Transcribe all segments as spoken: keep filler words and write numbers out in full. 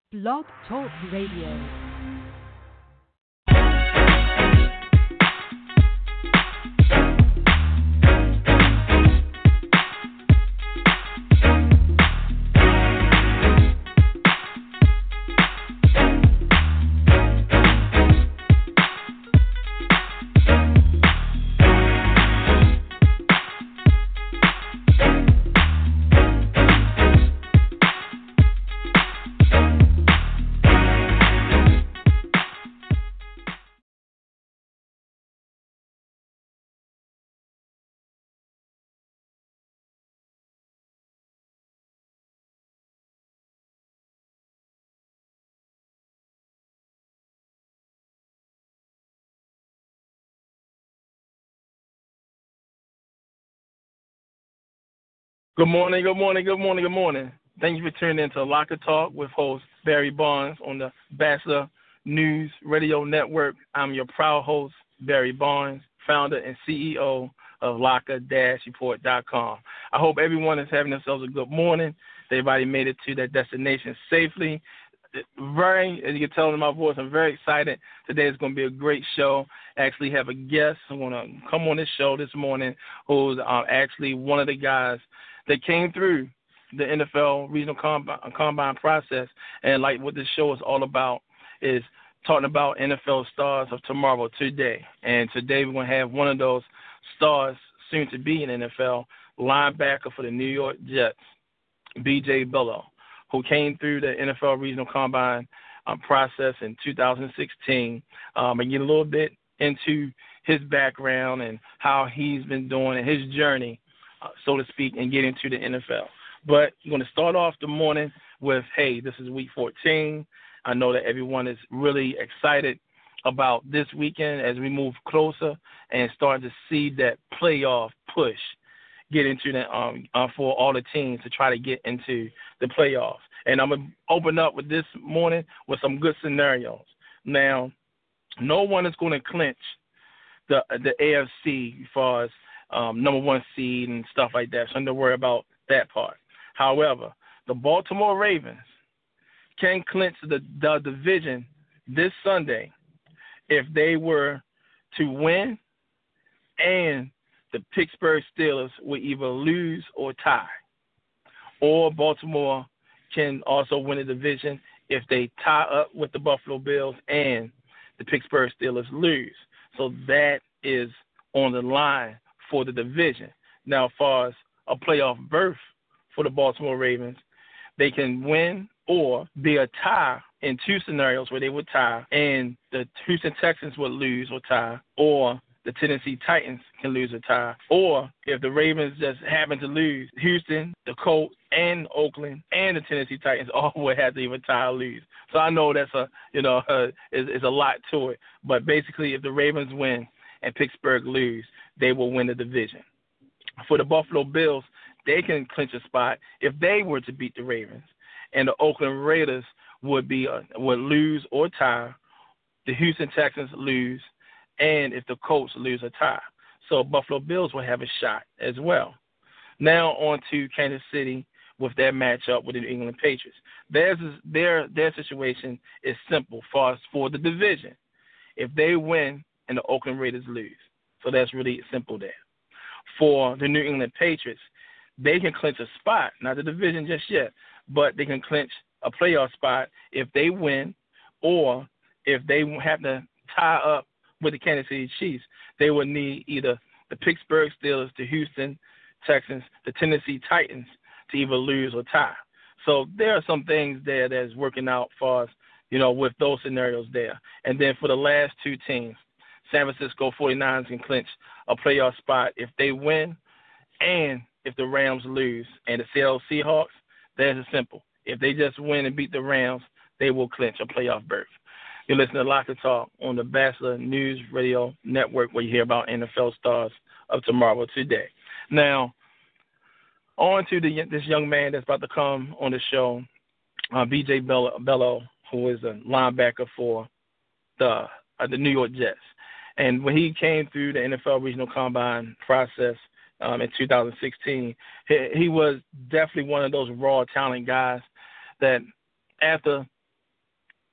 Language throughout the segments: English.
Blog Talk Radio. Good morning, good morning, good morning, good morning. Thank you for tuning in to Locker Talk with host Barry Barnes on the Bachelor News Radio Network. I'm your proud host, Barry Barnes, founder and C E O of locker dash report dot com. I hope everyone is having themselves a good morning. Everybody made it to their destination safely. Very, as you can tell in my voice, I'm very excited. Today is going to be a great show. I actually have a guest who's going to come on this show this morning who's uh, actually one of the guys that came through the N F L regional combine, combine process. And like what this show is all about is talking about N F L stars of tomorrow, today. And today we're going to have one of those stars soon to be in N F L, linebacker for the New York Jets, B J Billo, who came through the N F L regional combine um, process in two thousand sixteen, um, and get a little bit into his background and how he's been doing and his journey, uh, so to speak, and get into the N F L. But I'm going to start off the morning with, hey, this is week fourteen. I know that everyone is really excited about this weekend as we move closer and start to see that playoff push get into the um uh, for all the teams to try to get into the playoffs. And I'm going to open up with this morning with some good scenarios. Now, no one is going to clinch the the A F C as far as um, number one seed and stuff like that, so I'm not worry about that part. However, the Baltimore Ravens can clinch the, the division this Sunday if they were to win, and the Pittsburgh Steelers will either lose or tie. Or Baltimore can also win the division if they tie up with the Buffalo Bills and the Pittsburgh Steelers lose. So that is on the line for the division. Now, as far as a playoff berth for the Baltimore Ravens, they can win or be a tie in two scenarios where they would tie, and the Houston Texans would lose or tie, or the Tennessee Titans can lose or tie. Or if the Ravens just happen to lose, Houston, the Colts, and Oakland, and the Tennessee Titans all would have to either tie or lose. So I know that's a, you know, uh, is, is a lot to it. But basically, if the Ravens win and Pittsburgh lose, they will win the division. For the Buffalo Bills, they can clinch a spot if they were to beat the Ravens, and the Oakland Raiders would be uh, would lose or tie. The Houston Texans lose, and if the Colts lose or tie. So Buffalo Bills will have a shot as well. Now on to Kansas City with their matchup with the New England Patriots. Theirs is, their their situation is simple for for the division. If they win and the Oakland Raiders lose. So that's really simple there. For the New England Patriots, they can clinch a spot, not the division just yet, but they can clinch a playoff spot if they win, or if they have to tie up with the Kansas City Chiefs, they would need either the Pittsburgh Steelers, the Houston Texans, the Tennessee Titans to either lose or tie. So there are some things there that's working out for us, you know, with those scenarios there. And then for the last two teams, San Francisco forty-niners can clinch a playoff spot if they win, and if the Rams lose. And the Seattle Seahawks, that's simple. If they just win and beat the Rams, they will clinch a playoff berth. You're listening to Locker Talk on the Bachelor News Radio Network, where you hear about N F L stars of tomorrow, today. Now, on to the, this young man that's about to come on the show, uh, B J Billo, who is a linebacker for the uh, the New York Jets. And when he came through the N F L Regional Combine process um, in two thousand sixteen, he, he was definitely one of those raw talent guys that after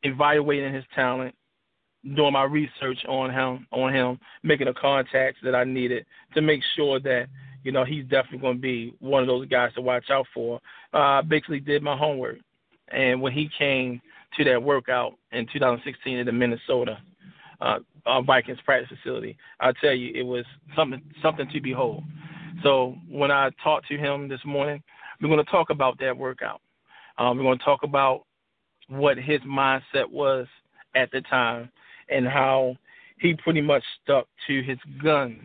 evaluating his talent, doing my research on him, on him, making the contacts that I needed to make sure that, you know, he's definitely going to be one of those guys to watch out for. Uh, I basically did my homework. And when he came to that workout in two thousand sixteen in the Minnesota uh, uh, Vikings practice facility, I tell you, it was something something to behold. So when I talked to him this morning, we're going to talk about that workout. Um, we're going to talk about what his mindset was at the time and how he pretty much stuck to his guns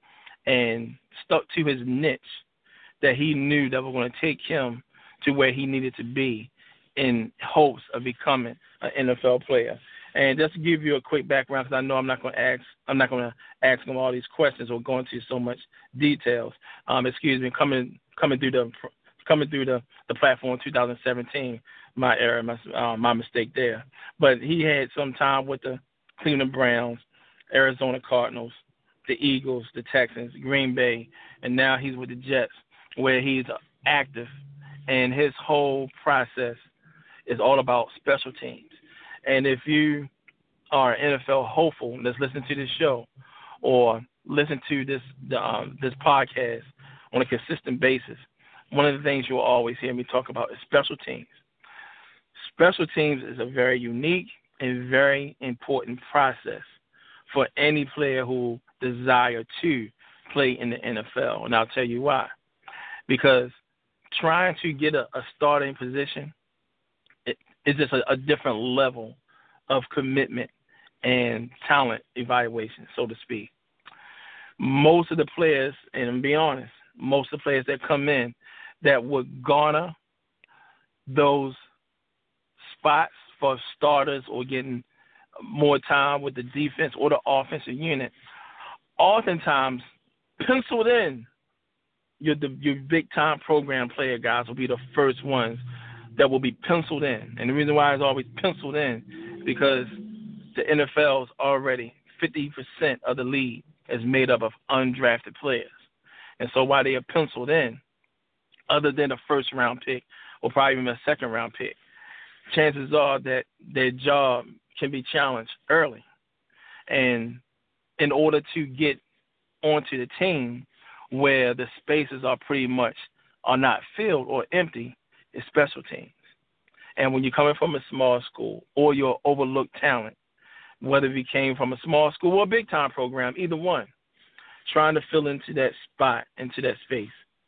and stuck to his niche that he knew that was going to take him to where he needed to be in hopes of becoming an N F L player. And just to give you a quick background, because I know I'm not going to ask, I'm not going to ask him all these questions or go into so much details. Um, excuse me, coming coming through the coming through the, the platform in two thousand seventeen, my error, my uh, my mistake there. But he had some time with the Cleveland Browns, Arizona Cardinals, the Eagles, the Texans, Green Bay, and now he's with the Jets, where he's active, and his whole process is all about special teams. And if you are an N F L hopeful that's listening to this show or listen to this um, this podcast on a consistent basis, one of the things you'll always hear me talk about is special teams. Special teams is a very unique and very important process for any player who desire to play in the N F L. And I'll tell you why. Because trying to get a, a starting position it, it's just a, a different level of commitment and talent evaluation, so to speak. Most of the players, and I'm being honest, most of the players that come in that would garner those spots for starters or getting more time with the defense or the offensive unit, oftentimes penciled in your your big time program player guys will be the first ones that will be penciled in. And the reason why it's always penciled in is because the N F L is already fifty percent of the league is made up of undrafted players. And so while they are penciled in, other than a first round pick or probably even a second round pick, chances are that their job can be challenged early. And in order to get onto the team where the spaces are pretty much are not filled or empty, is special teams. And when you're coming from a small school or you're overlooked talent, whether you came from a small school or a big-time program, either one, trying to fill into that spot, into that space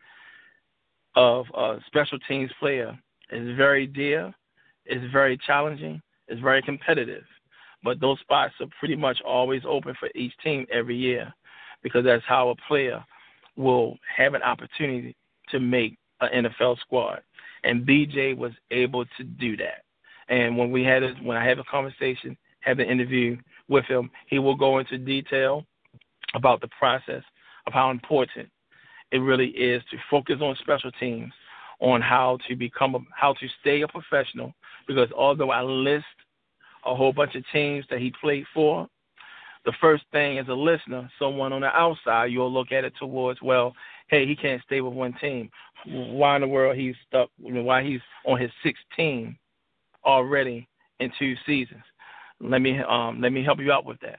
of a special teams player is very dear, is very challenging, is very competitive. But those spots are pretty much always open for each team every year because that's how a player will have an opportunity to make an N F L squad. And B J was able to do that. And when we had a, when I had a conversation, had the interview with him, he will go into detail about the process of how important it really is to focus on special teams, on how to become a, how to stay a professional. Because although I list a whole bunch of teams that he played for, the first thing as a listener, someone on the outside, you'll look at it towards, well, hey, he can't stay with one team. Why in the world he's stuck? Why he's on his sixth team already in two seasons? Let me um, let me help you out with that.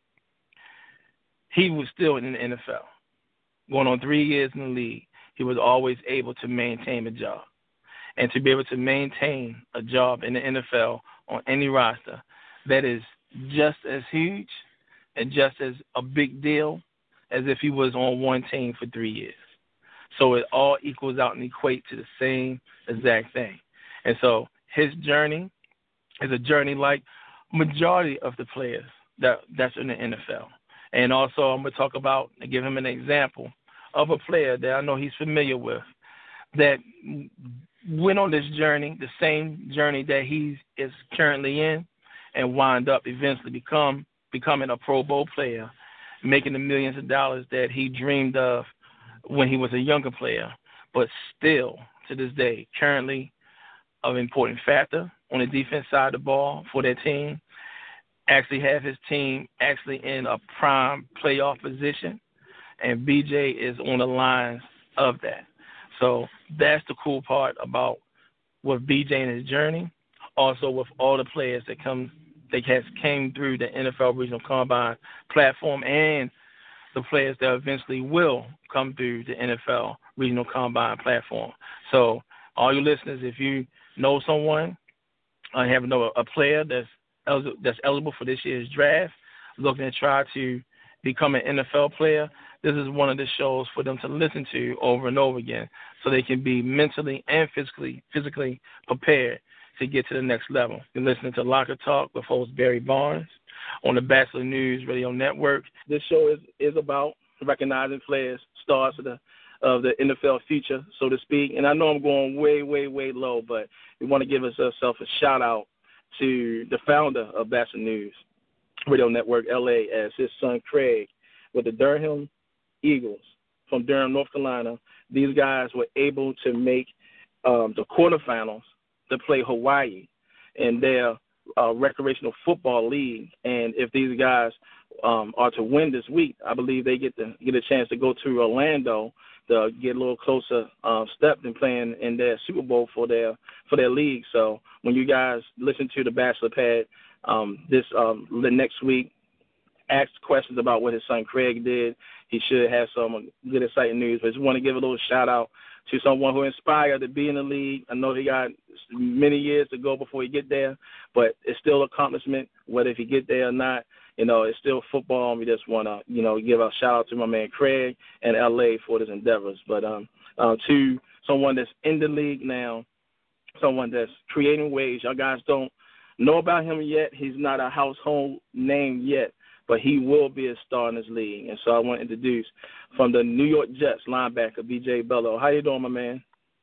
He was still in the N F L, going on three years in the league. He was always able to maintain a job, and to be able to maintain a job in the N F L on any roster, that is just as huge and just as a big deal as if he was on one team for three years. So it all equals out and equates to the same exact thing. And so his journey is a journey like majority of the players that that's in the N F L. And also I'm going to talk about and give him an example of a player that I know he's familiar with that went on this journey, the same journey that he is currently in, and wind up eventually become becoming a Pro Bowl player, making the millions of dollars that he dreamed of when he was a younger player, but still, to this day, currently an important factor on the defense side of the ball for their team, actually have his team actually in a prime playoff position, and B J is on the lines of that. So that's the cool part about with B J and his journey. Also, with all the players that come, that has came through the N F L Regional Combine platform, and the players that eventually will come through the N F L Regional Combine platform. So, all you listeners, if you know someone, I have know a player that's eligible, that's eligible for this year's draft, looking to try to become an N F L player, this is one of the shows for them to listen to over and over again, so they can be mentally and physically physically prepared to get to the next level. You're listening to Locker Talk with host Barry Barnes on the Bachelor News Radio Network. This show is, is about recognizing players, stars of the of the N F L future, so to speak. And I know I'm going way, way, way low, but we want to give ourselves a shout out to the founder of Bachelor News Radio Network L A, as his son Craig with the Durham Eagles from Durham, North Carolina. These guys were able to make um, the quarterfinals to play Hawaii in their uh, recreational football league. And if these guys um, are to win this week, I believe they get to get a chance to go to Orlando to get a little closer uh, step than playing in their Super Bowl for their for their league. So when you guys listen to the Bachelor Pad um, this um, the next week, ask questions about what his son Craig did. He should have some good, exciting news. But I just want to give a little shout out to someone who inspired to be in the league. I know he got many years to go before he get there, but it's still an accomplishment, whether if he get there or not. You know, it's still football, and we just want to, you know, give a shout-out to my man Craig and L A for his endeavors. But um, uh, to someone that's in the league now, someone that's creating ways. Y'all guys don't know about him yet. He's not a household name yet, but he will be a star in this league. And so I want to introduce from the New York Jets linebacker, B J Bello. How you doing, my man?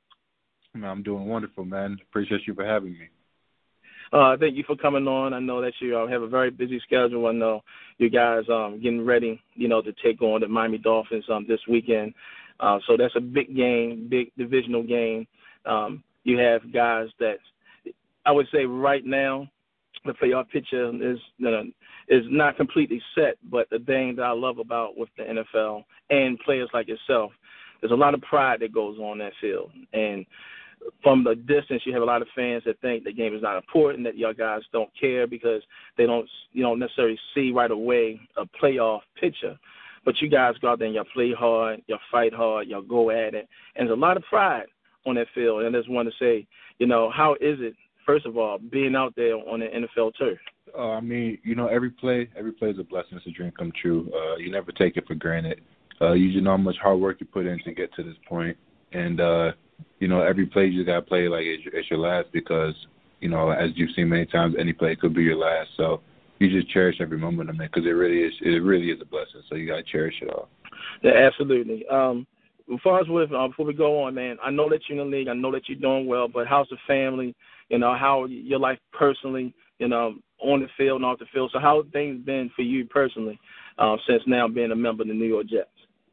I'm doing wonderful, man. Appreciate you for having me. Uh, thank you for coming on. I know that you uh, have a very busy schedule. I know you guys um, getting ready, you know, to take on the Miami Dolphins um, this weekend. Uh, so that's a big game, big divisional game. Um, you have guys that I would say right now the playoff picture is you know, is not completely set, but the thing that I love about with the N F L and players like yourself, there's a lot of pride that goes on that field. And from the distance, you have a lot of fans that think the game is not important, that y'all guys don't care because they don't, you don't necessarily see right away a playoff picture. But you guys go out there and y'all play hard, y'all fight hard, y'all go at it. And there's a lot of pride on that field. And I just want to say, you know, how is it, first of all, being out there on the N F L turf? Uh, I mean, you know, every play, every play is a blessing. It's a dream come true. Uh, you never take it for granted. Uh, you just know how much hard work you put in to get to this point. And, uh, you know, every play you got to play like it's your, it's your last because, you know, as you've seen many times, any play could be your last. So you just cherish every moment of it because it really is it really is a blessing. So you got to cherish it all. Yeah, absolutely. Um, as far as with, uh, before we go on, man, I know that you're in the league. I know that you're doing well, but how's the family? You know, how your life personally, you know, on the field and off the field. So how have things been for you personally uh, since now being a member of the New York Jets?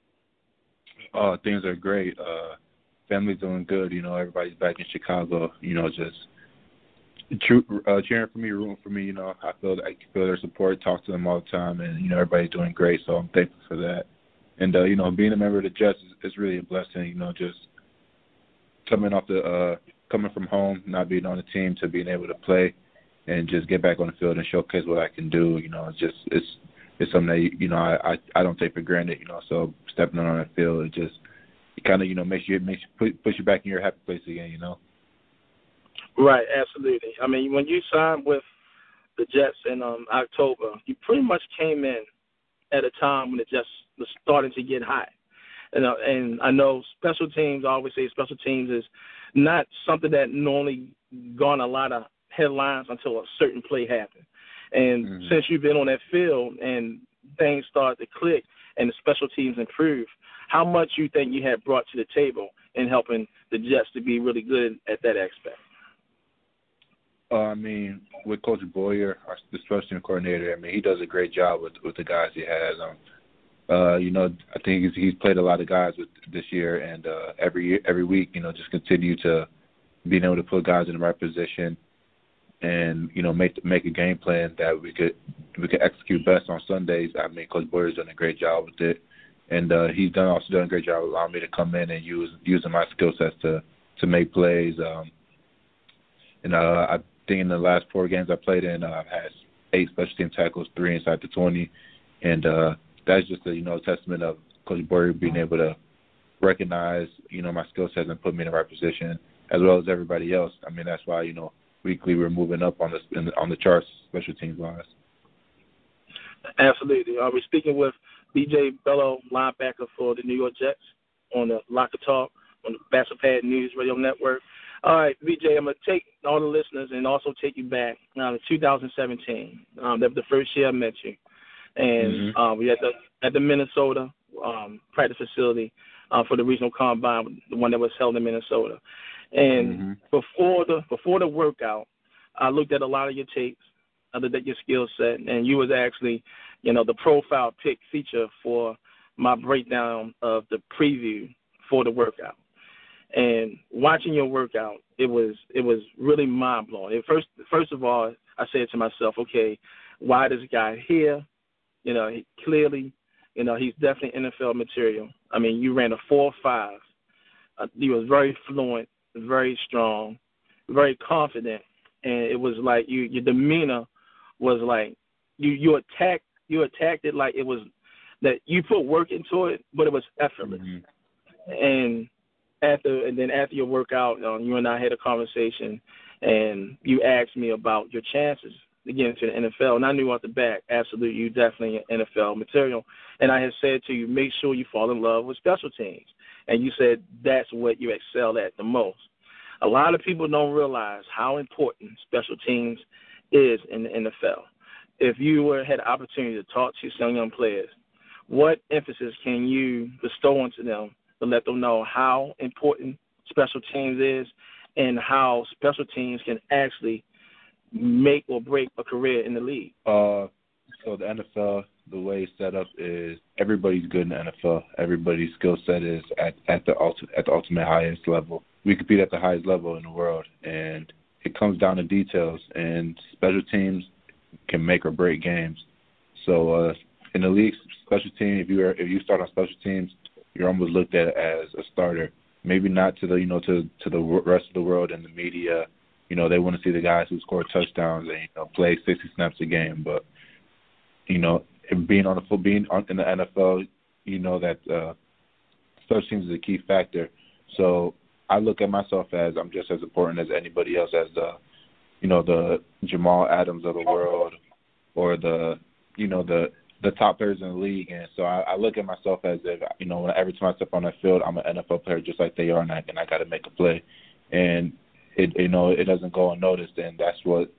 Oh, things are great. Uh, family's doing good. You know, everybody's back in Chicago. You know, just true, uh, cheering for me, rooting for me. You know, I feel I feel their support. Talk to them all the time, and you know, everybody's doing great. So I'm thankful for that. And uh, you know, being a member of the Jets is, is really a blessing. You know, just coming off the uh, coming from home, not being on the team, to being able to play and just get back on the field and showcase what I can do. You know, it's just it's. It's something that, you know, I, I, I don't take for granted, you know, so stepping on that field, it just it kind of, you know, makes you, it makes you put, push you back in your happy place again, you know. Right, absolutely. I mean, when you signed with the Jets in um, October, you pretty much came in at a time when the Jets was starting to get hot. And, uh, and I know special teams, I always say special teams is not something that normally garner a lot of headlines until a certain play happens. And mm-hmm. since you've been on that field and things start to click and the special teams improve, how much you think you have brought to the table in helping the Jets to be really good at that aspect? Uh, I mean, with Coach Boyer, our the special team coordinator, I mean, he does a great job with, with the guys he has. Um, uh, you know, I think he's, he's played a lot of guys with this year, and uh, every every week, you know, just continue to being able to put guys in the right position. And you know, make make a game plan that we could we could execute best on Sundays. I mean, Coach Boyer's done a great job with it, and uh, he's done also done a great job allowing me to come in and use using my skill sets to to make plays. Um, and uh, I think in the last four games I played in, uh, I've had eight special team tackles, three inside the twenty, and uh, that's just a you know testament of Coach Boyer being able to recognize you know my skill sets and put me in the right position, as well as everybody else. I mean, that's why you know weekly we're moving up on the, in the on the charts, special teams wise. Absolutely. Uh, we're speaking with B J Bello, linebacker for the New York Jets, on the Locker Talk on the Bastard News Radio Network. All right, B J, I'm going to take all the listeners and also take you back uh, to two thousand seventeen. Um, that was the first year I met you. And mm-hmm. uh, we at the at the Minnesota um, practice facility uh, for the regional combine, the one that was held in Minnesota. And mm-hmm. before the before the workout, I looked at a lot of your tapes, I looked at your skill set, and you was actually, you know, the profile pick feature for my breakdown of the preview for the workout. And watching your workout, it was it was really mind blowing. First, first of all, I said to myself, okay, why this guy here? You know, he clearly, you know, he's definitely N F L material. I mean, you ran a four five. Uh, you was very fluent, very strong, very confident, and it was like you your demeanor was like you you attacked you attacked it like it was that you put work into it, but it was effortless. Mm-hmm. And after and then after your workout, um, you and I had a conversation, and you asked me about your chances to get into the N F L. And I knew off the bat, absolutely, you definitely N F L material. And I had said to you, make sure you fall in love with special teams. And you said that's what you excel at the most. A lot of people don't realize how important special teams is in the N F L. If you were had the opportunity to talk to some young players, what emphasis can you bestow onto them to let them know how important special teams is and how special teams can actually make or break a career in the league? Uh, so the N F L, the way it's set up is everybody's good in the N F L. Everybody's skill set is at, at the ulti- at the ultimate highest level. We compete at the highest level in the world, and it comes down to details, and special teams can make or break games. So uh, in the league, special team, if you are, if you start on special teams, you're almost looked at as a starter. Maybe not to the you know to to the rest of the world and the media. You know, they want to see the guys who score touchdowns and you know play sixty snaps a game. But you know, being on the full, being on, in the N F L, you know that uh, special teams is a key factor. So I look at myself as I'm just as important as anybody else, as the you know the Jamal Adams of the world, or the you know the the top players in the league. And so I, I look at myself as if, you know, when every time I step on that field, I'm an N F L player just like they are, and I, and I got to make a play. And, it you know, it doesn't go unnoticed, and that's what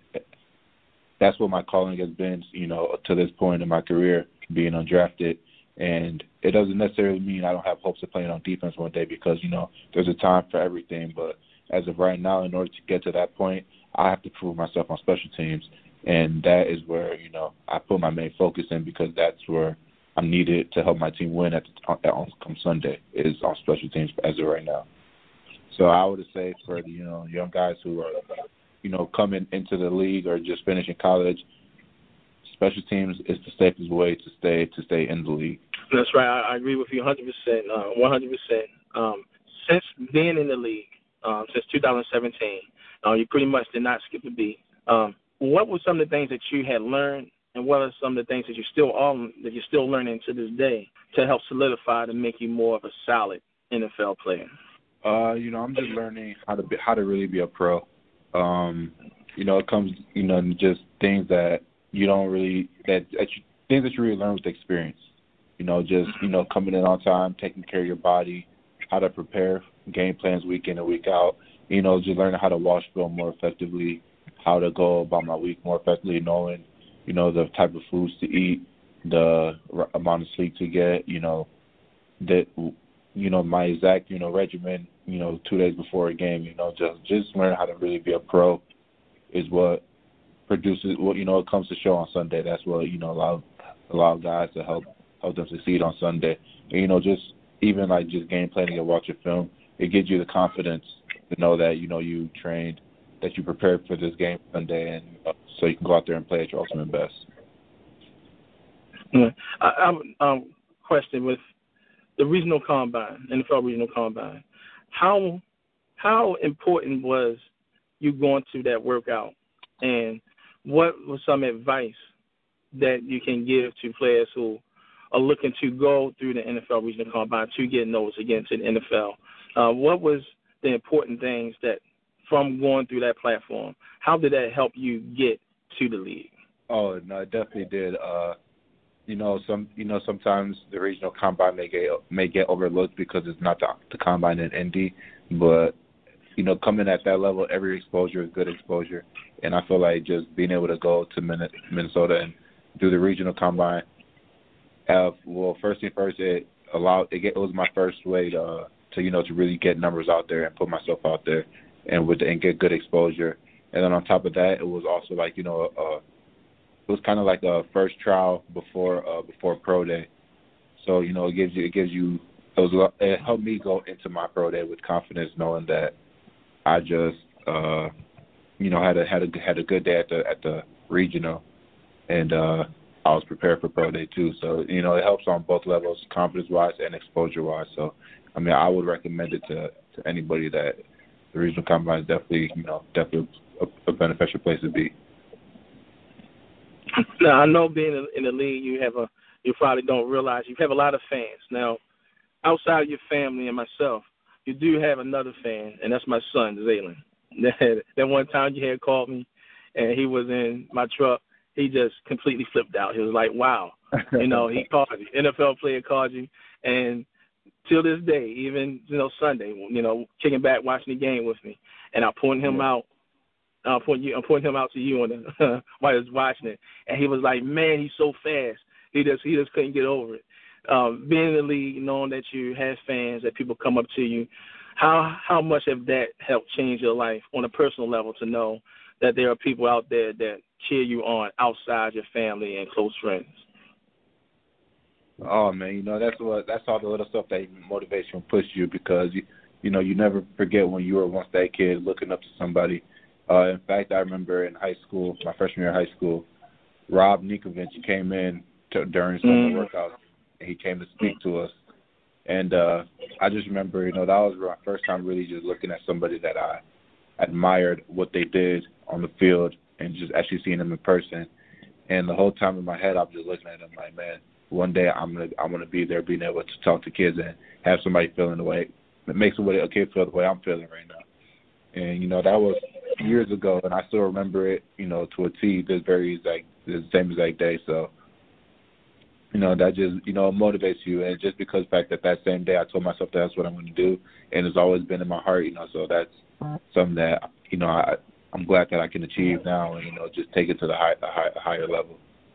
that's what my calling has been, you know, to this point in my career, being undrafted. And it doesn't necessarily mean I don't have hopes of playing on defense one day because, you know, there's a time for everything. But as of right now, in order to get to that point, I have to prove myself on special teams. And that is where, you know, I put my main focus in because that's where I'm needed to help my team win at the, on come Sunday is on special teams as of right now. So I would say for the, you know, young guys who are, you know, coming into the league or just finishing college, special teams is the safest way to stay to stay in the league. That's right. I, I agree with you one hundred percent, uh, one hundred percent. Um, since being in the league, um, since two thousand seventeen, uh, you pretty much did not skip a beat. Um, What were some of the things that you had learned, and what are some of the things that you still are that you're still learning to this day to help solidify to make you more of a solid N F L player? Uh, you know, I'm just learning how to be, how to really be a pro. Um, you know, it comes, you know, just things that you don't really that, that you, things that you really learn with experience. You know, just you know, coming in on time, taking care of your body, how to prepare game plans week in and week out. You know, just learning how to wash film more effectively, how to go about my week more effectively, knowing, you know, the type of foods to eat, the r- amount of sleep to get, you know, that, you know, my exact, you know, regimen, you know, two days before a game, you know, just just learn how to really be a pro is what produces, what, you know, it comes to show on Sunday. That's what, you know, allow, allow guys to help help them succeed on Sunday. And, you know, just even like just game planning and watching film, it gives you the confidence to know that, you know, you trained, that you prepared for this game Sunday, and uh, so you can go out there and play at your ultimate best. Yeah. I, I have a um, question with the regional combine, N F L regional combine. How how important was you going to that workout And what was some advice that you can give to players who are looking to go through the N F L Regional Combine to get noticed again to the N F L? Uh, what was the important things that from going through that platform, how did that help you get to the league? Oh, no, it definitely did. Uh, you know, some you know sometimes the regional combine may get may get overlooked because it's not the, the combine in Indy, but you know, coming at that level, every exposure is good exposure, and I feel like just being able to go to Minnesota and do the regional combine. Have well, first thing first, it allowed it, get, it was my first way to uh, to you know to really get numbers out there and put myself out there, and with and get good exposure. And then on top of that, it was also like you know. Uh, It was kind of like a first trial before uh, before pro day, so you know it gives you it gives you it was it helped me go into my pro day with confidence, knowing that I just uh, you know had a had a had a good day at the at the regional, and uh, I was prepared for pro day too. So you know it helps on both levels, confidence wise and exposure wise. So I mean I would recommend it to, to anybody that the regional combine is definitely you know definitely a, a beneficial place to be. Now, I know being in the league, you have a you probably don't realize you have a lot of fans. Now, outside of your family and myself, you do have another fan, and that's my son, Zaylen. That, that one time you had called me, and he was in my truck, he just completely flipped out. He was like, wow. You know, he called you. N F L player called you, and till this day, even, you know, Sunday, you know, kicking back, watching the game with me, and I pointed him yeah. out. Uh, point you, I'm pointing him out to you on the, uh, while I was watching it, and he was like, "Man, he's so fast. He just he just couldn't get over it." Um, being in the league, knowing that you have fans, that people come up to you, how how much have that helped change your life on a personal level to know that there are people out there that cheer you on outside your family and close friends? Oh man, you know that's what that's all the little stuff that motivates you and pushes you because you you know you never forget when you were once that kid looking up to somebody. Uh, in fact, I remember in high school, my freshman year of high school, Rob Nikovich came in to, during summer mm-hmm. workouts, and he came to speak to us. And uh, I just remember, you know, that was my first time really just looking at somebody that I admired what they did on the field and just actually seeing them in person. And the whole time in my head, I'm just looking at them like, man, one day I'm gonna I'm gonna be there, being able to talk to kids and have somebody feeling the way it makes a kid feel the way I'm feeling right now. And you know that was years ago, and I still remember it, you know, to a T. This very exact, the same exact day. So, you know, that just, you know, motivates you. And just because the fact that that same day I told myself that's what I'm going to do, and it's always been in my heart, you know. So that's something that, you know, I I'm glad that I can achieve now, and you know, just take it to the high, a high, a higher level.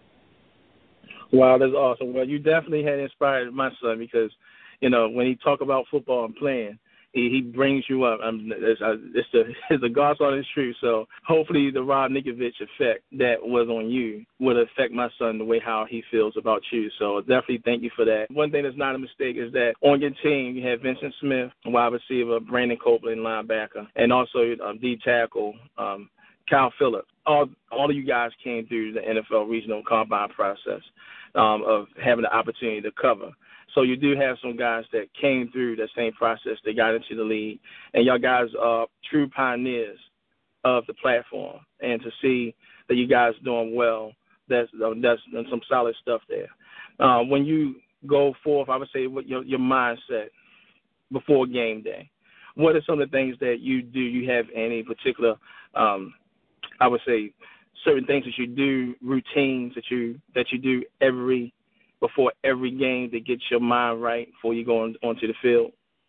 Wow, that's awesome. Well, you definitely had inspired my son because, you know, when he talk about football and playing, He, he brings you up. Um, it's, uh, it's, the, it's the God's honest truth. So hopefully the Rob Nikovich effect that was on you would affect my son the way how he feels about you. So definitely thank you for that. One thing that's not a mistake is that on your team you have Vincent Smith, wide receiver, Brandon Copeland, linebacker, and also um, D tackle, um, Kyle Phillips. All, all of you guys came through the N F L regional combine process um, of having the opportunity to cover. So you do have some guys that came through that same process. They got into the league, and y'all guys are true pioneers of the platform. And to see that you guys are doing well, that's that's some solid stuff there. Uh, when you go forth, I would say what your your mindset before game day. What are some of the things that you do? You have any particular, um, I would say, certain things that you do, routines that you that you do every before every game to get your mind right before you go on, onto the field?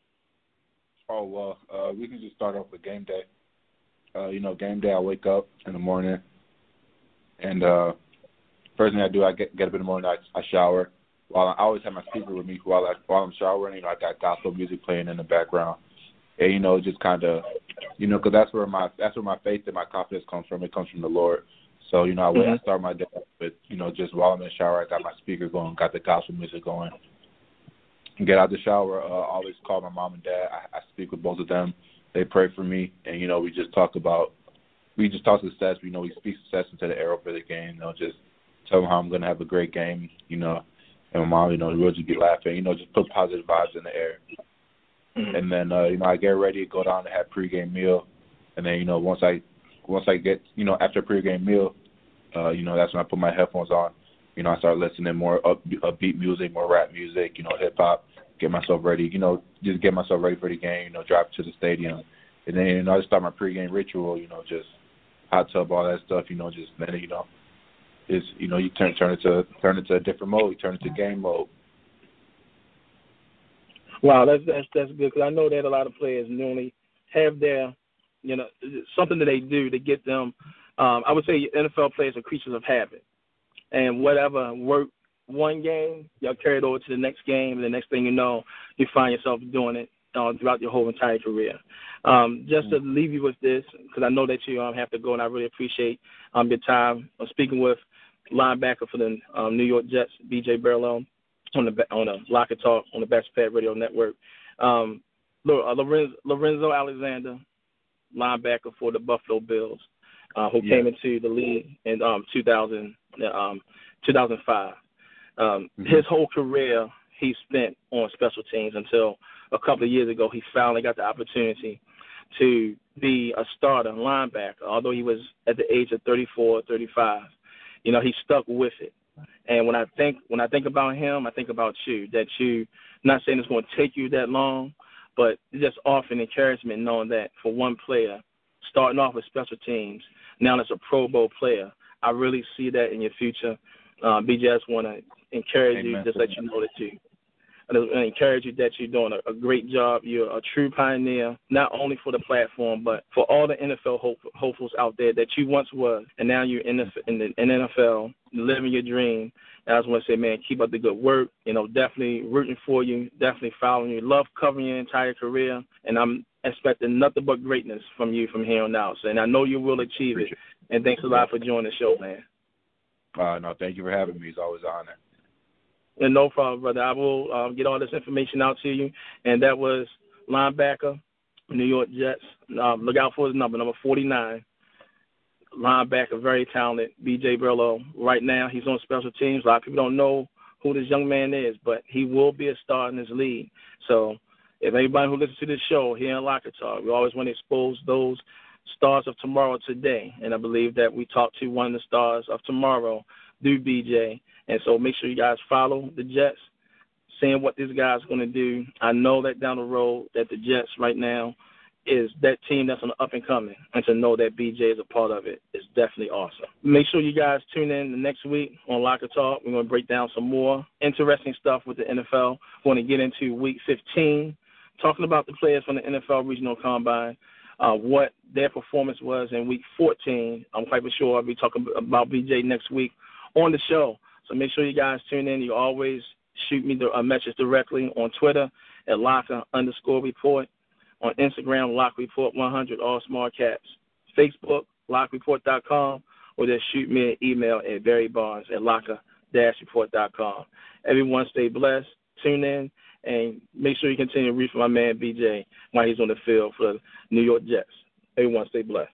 Oh, well, uh, we can just start off with game day. Uh, you know, game day, I wake up in the morning, and uh, first thing I do, I get, get up in the morning, I, I shower. While I, I always have my speaker with me while, I, while I'm showering. You know, I got gospel music playing in the background. And, you know, just kind of, you know, because that's where my that's where my faith and my confidence comes from. It comes from the Lord. So, you know, I, mm-hmm. I start my day with, you know, just while I'm in the shower, I got my speaker going, got the gospel music going. Get out the shower, uh, always call my mom and dad. I, I speak with both of them. They pray for me, and, you know, we just talk about, we just talk success. You know, we speak success into the air for the game, you know, just tell them how I'm going to have a great game, you know. And my mom, you know, we'll just be laughing, you know, just put positive vibes in the air. Mm-hmm. And then, uh, you know, I get ready to go down and have pregame meal. And then, you know, once I once I get, you know, after a pregame meal, uh, you know, that's when I put my headphones on. You know, I start listening more up, upbeat music, more rap music, you know, hip-hop, get myself ready, you know, just get myself ready for the game, you know, drive to the stadium. And then, you know, I start my pregame ritual, you know, just hot tub, all that stuff, you know, just, then, you know, is you know, you turn turn it to turn it to a different mode, you turn it to game mode. Wow, that's that's that's good, because I know that a lot of players normally have their, you know, something that they do to get them. Um, I would say N F L players are creatures of habit, and whatever worked one game, y'all carry it over to the next game, and the next thing you know, you find yourself doing it uh, throughout your whole entire career. Um, just to leave you with this, because I know that you um, have to go, and I really appreciate um, your time. I'm speaking with linebacker for the um, New York Jets, B J Burlow, on the on a Locker Talk on the Best Pad Radio Network. Um, Lorenzo, Lorenzo Alexander, linebacker for the Buffalo Bills, uh, who yeah. came into the league in um, two thousand, um, two thousand five. Um, mm-hmm. His whole career he spent on special teams until a couple of years ago he finally got the opportunity to be a starter linebacker, although he was at the age of thirty-four, thirty-five. You know, he stuck with it. And when I think when I think about him, I think about you, that you, not saying it's going to take you that long, but just offering encouragement knowing that for one player, starting off with special teams, now as a Pro Bowl player, I really see that in your future. Uh, B J, I just want to encourage Amen. you, just let you know that you, I encourage you that you're doing a, a great job. You're a true pioneer, not only for the platform, but for all the N F L hope, hopefuls out there that you once was, and now you're in the, in the in N F L, living your dream. And I just want to say, man, keep up the good work. You know, definitely rooting for you, definitely following you. Love covering your entire career, and I'm expecting nothing but greatness from you from here on out. So, and I know you will achieve it. And thanks a lot for joining the show, man. Uh, no, thank you for having me. It's always an honor. And no problem, brother. I will um, get all this information out to you. And that was linebacker, New York Jets. Um, look out for his number, number forty-nine. Linebacker, very talented, B J Burlow. Right now, he's on special teams. A lot of people don't know who this young man is, but he will be a star in this league. So if anybody who listens to this show here in Locker Talk, we always want to expose those stars of tomorrow today. And I believe that we talked to one of the stars of tomorrow, through B J. And so make sure you guys follow the Jets, seeing what this guy's going to do. I know that down the road that the Jets right now is that team that's on the up and coming, and to know that B J is a part of it is definitely awesome. Make sure you guys tune in the next week on Locker Talk. We're going to break down some more interesting stuff with the N F L. We're going to get into week fifteen, talking about the players from the N F L Regional Combine, uh, what their performance was in week fourteen. I'm quite sure I'll be talking about B J next week on the show. So make sure you guys tune in. You always shoot me a message directly on Twitter at Locker underscore report, on Instagram, Lock Report one hundred, all small caps, Facebook, lock report dot com, or just shoot me an email at Barry Barnes at locker dash report dot com. Everyone stay blessed, tune in, and make sure you continue to read for my man B J while he's on the field for the New York Jets. Everyone stay blessed.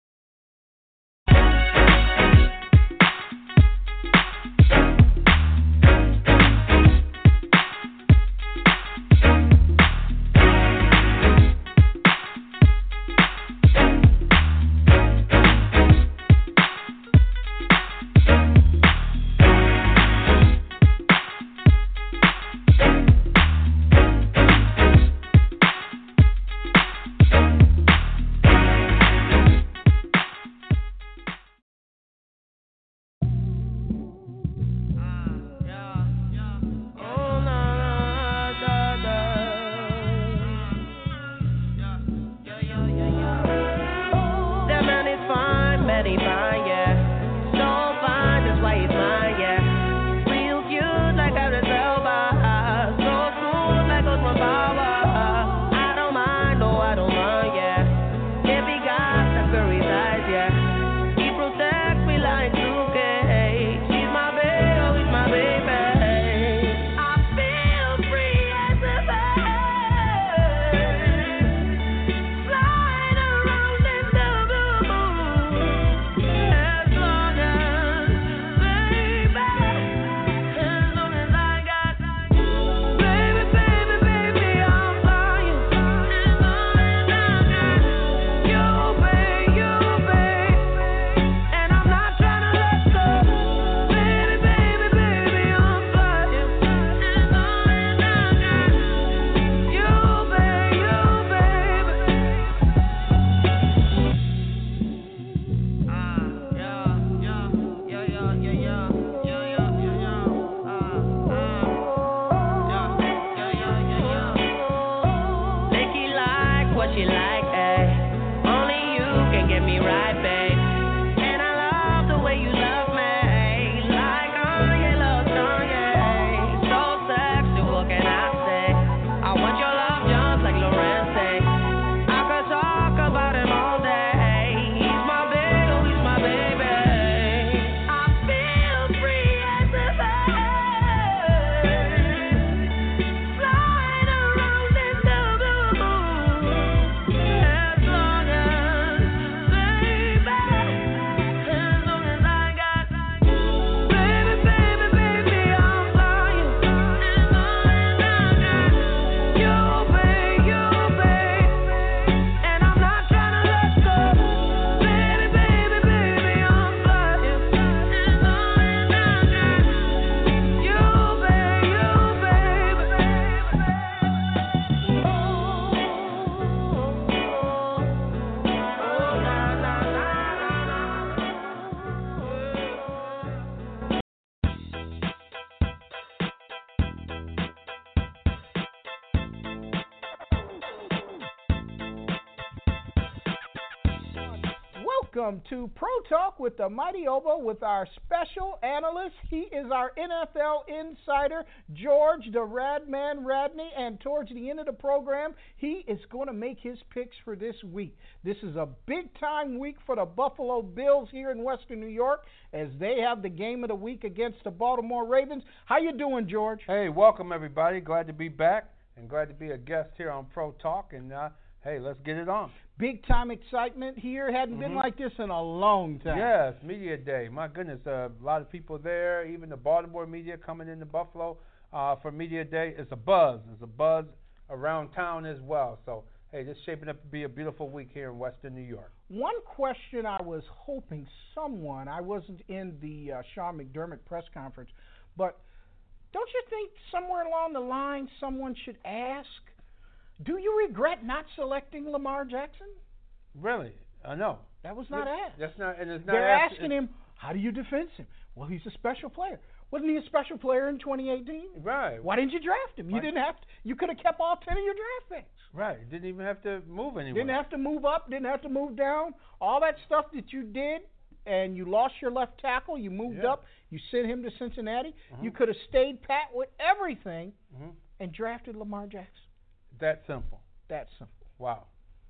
Welcome to Pro Talk with the Mighty Obo with our special analyst. He is our N F L insider, George the Radman Radney, and towards the end of the program, he is going to make his picks for this week. This is a big-time week for the Buffalo Bills here in Western New York as they have the game of the week against the Baltimore Ravens. How you doing, George? Hey, welcome, everybody. Glad to be back and glad to be a guest here on Pro Talk, and uh, hey, let's get it on. Big time excitement here. Hadn't mm-hmm. been like this in a long time. Yes, media day. My goodness, uh, a lot of people there. Even the Baltimore media coming into Buffalo uh, for media day. It's a buzz. It's a buzz around town as well. So, hey, this is shaping up to be a beautiful week here in Western New York. One question I was hoping someone, I wasn't in the uh, Sean McDermott press conference, but don't you think somewhere along the line someone should ask, do you regret not selecting Lamar Jackson? Really? I uh, know. That was not it, asked. That's not, and it's not They're asked, asking him, how do you defend him? Well, he's a special player. Wasn't he a special player in twenty eighteen? Right. Why didn't you draft him? You Why? didn't have to. You could have kept all ten of your draft picks. Right. Didn't even have to move anywhere. Didn't have to move up. Didn't have to move down. All that stuff that you did, and you lost your left tackle. You moved yeah. up. You sent him to Cincinnati. Mm-hmm. You could have stayed pat with everything mm-hmm. and drafted Lamar Jackson. That simple. That simple. Wow.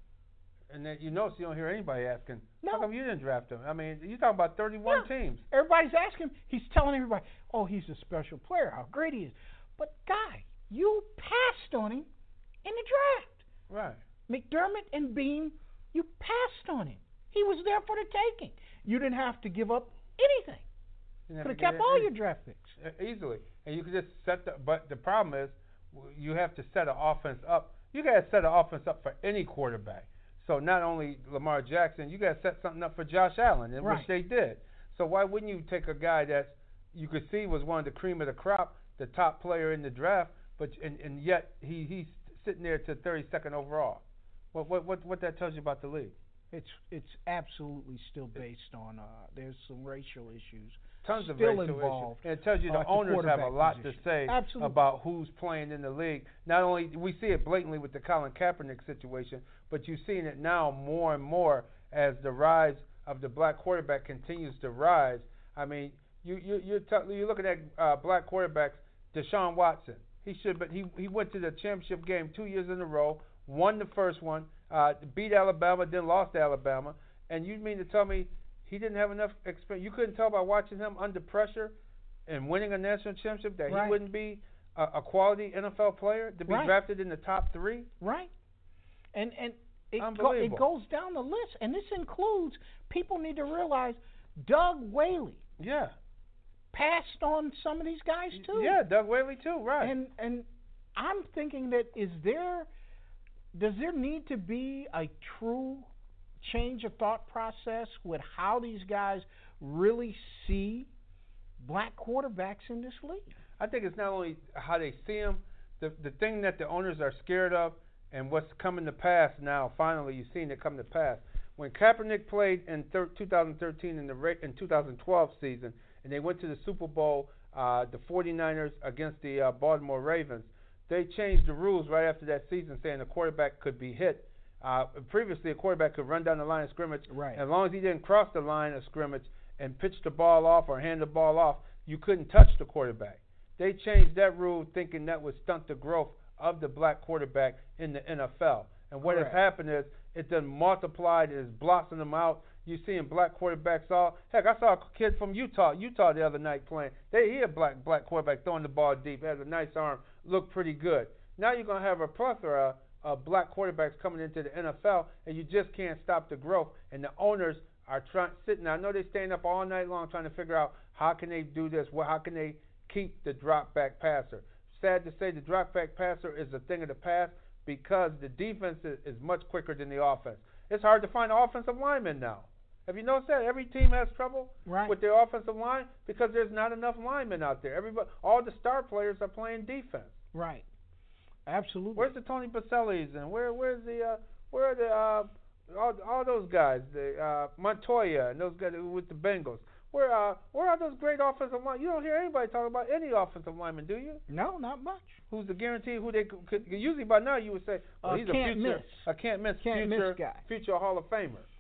And then you notice you don't hear anybody asking, no. how come you didn't draft him? I mean, you're talking about thirty-one yeah. teams. Everybody's asking. He's telling everybody, oh, he's a special player, how great he is. But, guy, you passed on him in the draft. Right. McDermott and Beam, you passed on him. He was there for the taking. You didn't have to give up anything. Could have kept all your draft picks. Easily. And you could just set the – but the problem is you have to set an offense up. You got to set an offense up for any quarterback. So not only Lamar Jackson, you got to set something up for Josh Allen, right. which they did. So why wouldn't you take a guy that you could see was one of the cream of the crop, the top player in the draft, but and, and yet he, he's sitting there to thirty-second overall? What what what what that tells you about the league? It's it's absolutely still based on uh, there's some racial issues. Tons of still racial involved, issues. And it tells you the uh, owners the have a lot position. to say Absolutely. about who's playing in the league. Not only we see it blatantly with the Colin Kaepernick situation, but you're seeing it now more and more as the rise of the black quarterback continues to rise. I mean, you you you're, t- you're looking at uh, black quarterbacks. Deshaun Watson. He should, but he he went to the championship game two years in a row, won the first one, uh, beat Alabama, then lost to Alabama. And you mean to tell me he didn't have enough experience? You couldn't tell by watching him under pressure and winning a national championship that right. he wouldn't be a, a quality N F L player to be right. drafted in the top three? Right. And and it, Unbelievable. Go, it goes down the list, and this includes people need to realize Doug Whaley. Yeah. Passed on some of these guys too. Yeah, Doug Whaley too, right. And and I'm thinking that is there does there need to be a true change of thought process with how these guys really see black quarterbacks in this league? I think it's not only how they see them, the the thing that the owners are scared of and what's coming to pass now, finally you've seen it come to pass. When Kaepernick played in thir- twenty thirteen in the in twenty twelve season, and they went to the Super Bowl, uh, the 49ers against the uh, Baltimore Ravens, they changed the rules right after that season, saying a quarterback could be hit. Uh, previously, a quarterback could run down the line of scrimmage. Right. As long as he didn't cross the line of scrimmage and pitch the ball off or hand the ball off, you couldn't touch the quarterback. They changed that rule thinking that would stunt the growth of the black quarterback in the N F L. And what Correct. has happened is it done multiplied, it has blossomed them out. You're seeing black quarterbacks all. Heck, I saw a kid from Utah, Utah the other night playing. They he a black black quarterback throwing the ball deep, has a nice arm, looked pretty good. Now you're gonna have a plethora of black quarterbacks coming into the N F L, and you just can't stop the growth. And the owners are trying sitting. I know they're staying up all night long trying to figure out how can they do this. Well, how can they keep the drop back passer? Sad to say, the drop back passer is a thing of the past because the defense is, is much quicker than the offense. It's hard to find an offensive lineman now. Have you noticed that? Every team has trouble right. with their offensive line because there's not enough linemen out there. Everybody, all the star players are playing defense. Right. Absolutely. Where's the Tony Basellis and where where's the uh, where are the uh, all all those guys, the uh, Montoya and those guys with the Bengals? Where uh where are those great offensive linemen? You don't hear anybody talk about any offensive lineman, do you? No, not much. Who's the guarantee? Who they could, could usually by now you would say, well, uh, he's can't a future, miss. a can't miss can't future miss guy. future Hall of Famer.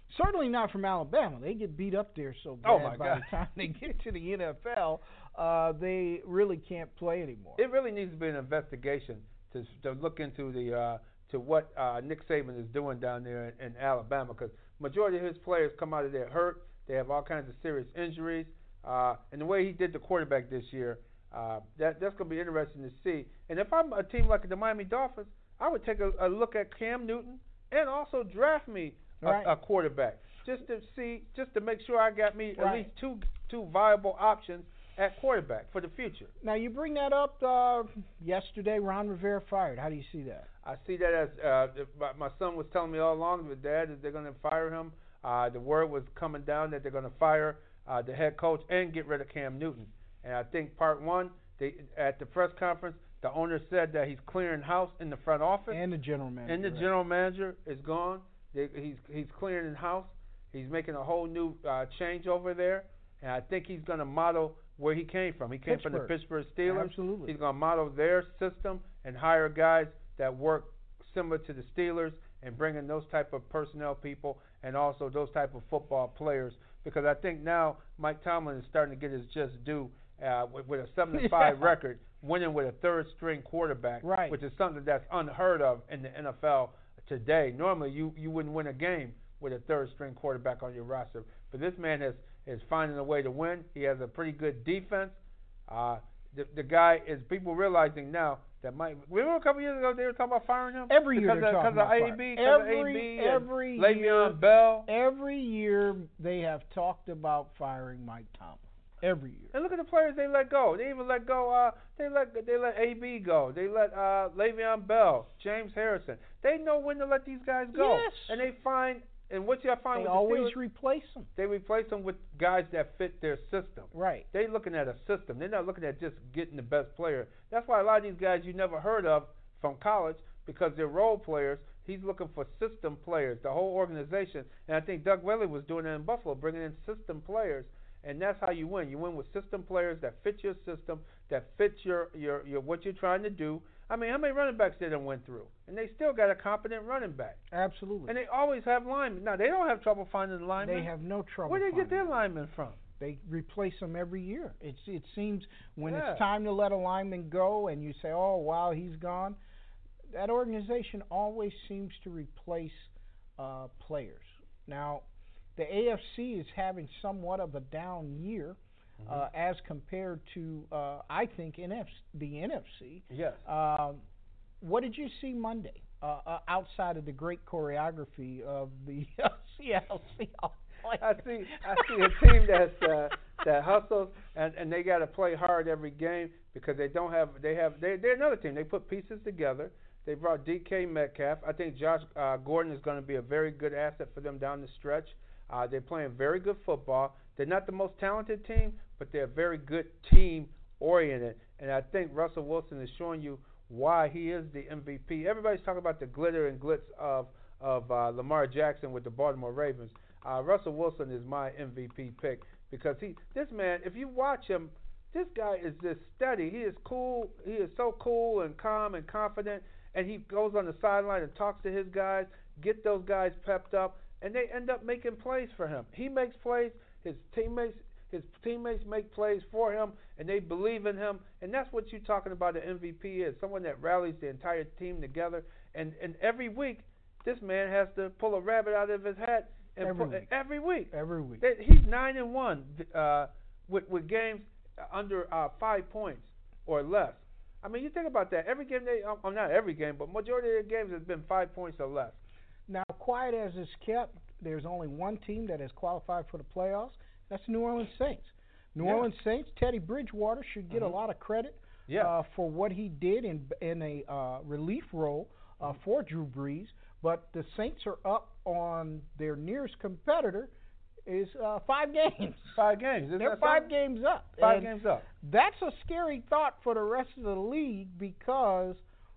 Certainly not from Alabama. They get beat up there so bad Oh, my by God. the time they get to the N F L, uh, they really can't play anymore. It really needs to be an investigation to to look into the uh, to what uh, Nick Saban is doing down there in, in Alabama, because majority of his players come out of there hurt. They have all kinds of serious injuries, uh, and the way he did the quarterback this year, uh, that that's going to be interesting to see. And if I'm a team like the Miami Dolphins, I would take a, a look at Cam Newton and also draft me a, Right. a quarterback just to see, just to make sure I got me at Right. least two two viable options at quarterback for the future. Now, you bring that up uh, yesterday, Ron Rivera fired. How do you see that? I see that as uh, my, my son was telling me all along that Dad is they're going to fire him. Uh, the word was coming down that they're going to fire uh, the head coach and get rid of Cam Newton. And I think part one, they, at the press conference, the owner said that he's clearing house in the front office. And the general manager. And the right. general manager is gone. They, he's he's clearing house. He's making a whole new uh, change over there. And I think he's going to model where he came from. He came Pittsburgh. from the Pittsburgh Steelers. Absolutely. He's going to model their system and hire guys that work similar to the Steelers and bring in those type of personnel people and also those type of football players. Because I think now Mike Tomlin is starting to get his just due uh, with, with a seven and five Yeah. record, winning with a third-string quarterback, Right. which is something that's unheard of in the N F L today. Normally, you, you wouldn't win a game with a third-string quarterback on your roster. But this man has is finding a way to win. He has a pretty good defense. Uh, the, the guy is people realizing now that Mike. Remember a couple years ago they were talking about firing him Every year because they're of, talking because about of firing. A B, because Every, of A B every and year, Le'Veon Bell. Every year they have talked about firing Mike Tomlin. Every year. And look at the players they let go. They even let go. Uh, they let they let A B go. They let uh, Le'Veon Bell, James Harrison. They know when to let these guys go. Yes. And they find. And what you find They with always the Steelers, replace them. they replace them with guys that fit their system. Right. They're looking at a system. They're not looking at just getting the best player. That's why a lot of these guys you never heard of from college, because they're role players. He's looking for system players, the whole organization. And I think Doug Willie was doing that in Buffalo, bringing in system players. And that's how you win. You win with system players that fit your system, that fit your, your, your what you're trying to do. I mean, how many running backs they done went through? And they still got a competent running back. Absolutely. And they always have linemen. Now, they don't have trouble finding linemen. They have no trouble. Where do they get their finding linemen from? They replace them every year. It's it seems when Yeah. it's time to let a lineman go and you say, "Oh, wow, he's gone," that organization always seems to replace uh, players. Now, the A F C is having somewhat of a down year Mm-hmm. uh, as compared to, uh, I think, N F C, the N F C. Yes. Um, what did you see Monday uh, uh, outside of the great choreography of the Seattle Seahawks? I see. I see a team that's uh, that hustles and, and they got to play hard every game because they don't have. They have. They they're another team. They put pieces together. They brought D K Metcalf. I think Josh uh, Gordon is going to be a very good asset for them down the stretch. Uh, they're playing very good football. They're not the most talented team, but they're very good team oriented. And I think Russell Wilson is showing you why he is the M V P. Everybody's talking about the glitter and glitz of of uh, Lamar Jackson with the Baltimore Ravens. Uh, Russell Wilson is my M V P pick because he, this man, if you watch him, this guy is just steady. He is cool. He is so cool and calm and confident. And he goes on the sideline and talks to his guys, get those guys pepped up, and they end up making plays for him. He makes plays. His teammates, his teammates make plays for him, and they believe in him. And that's what you're talking about. The M V P is someone that rallies the entire team together. And and every week, this man has to pull a rabbit out of his hat. And Every put, week. Every week. Every week. They, he's nine and one uh, with with games under uh, five points or less. I mean, you think about that. Every game they, um, not every game, but majority of their games has been five points or less. Now, quiet as it's kept, there's only one team that has qualified for the playoffs. That's the New Orleans Saints. New Yeah. Orleans Saints, Teddy Bridgewater should get Mhm. a lot of credit Yeah. uh, for what he did in in a uh, relief role uh, for Drew Brees. But the Saints are up on their nearest competitor is uh, five games. Five games. Isn't They're that five something? games up. Five And games up. That's a scary thought for the rest of the league because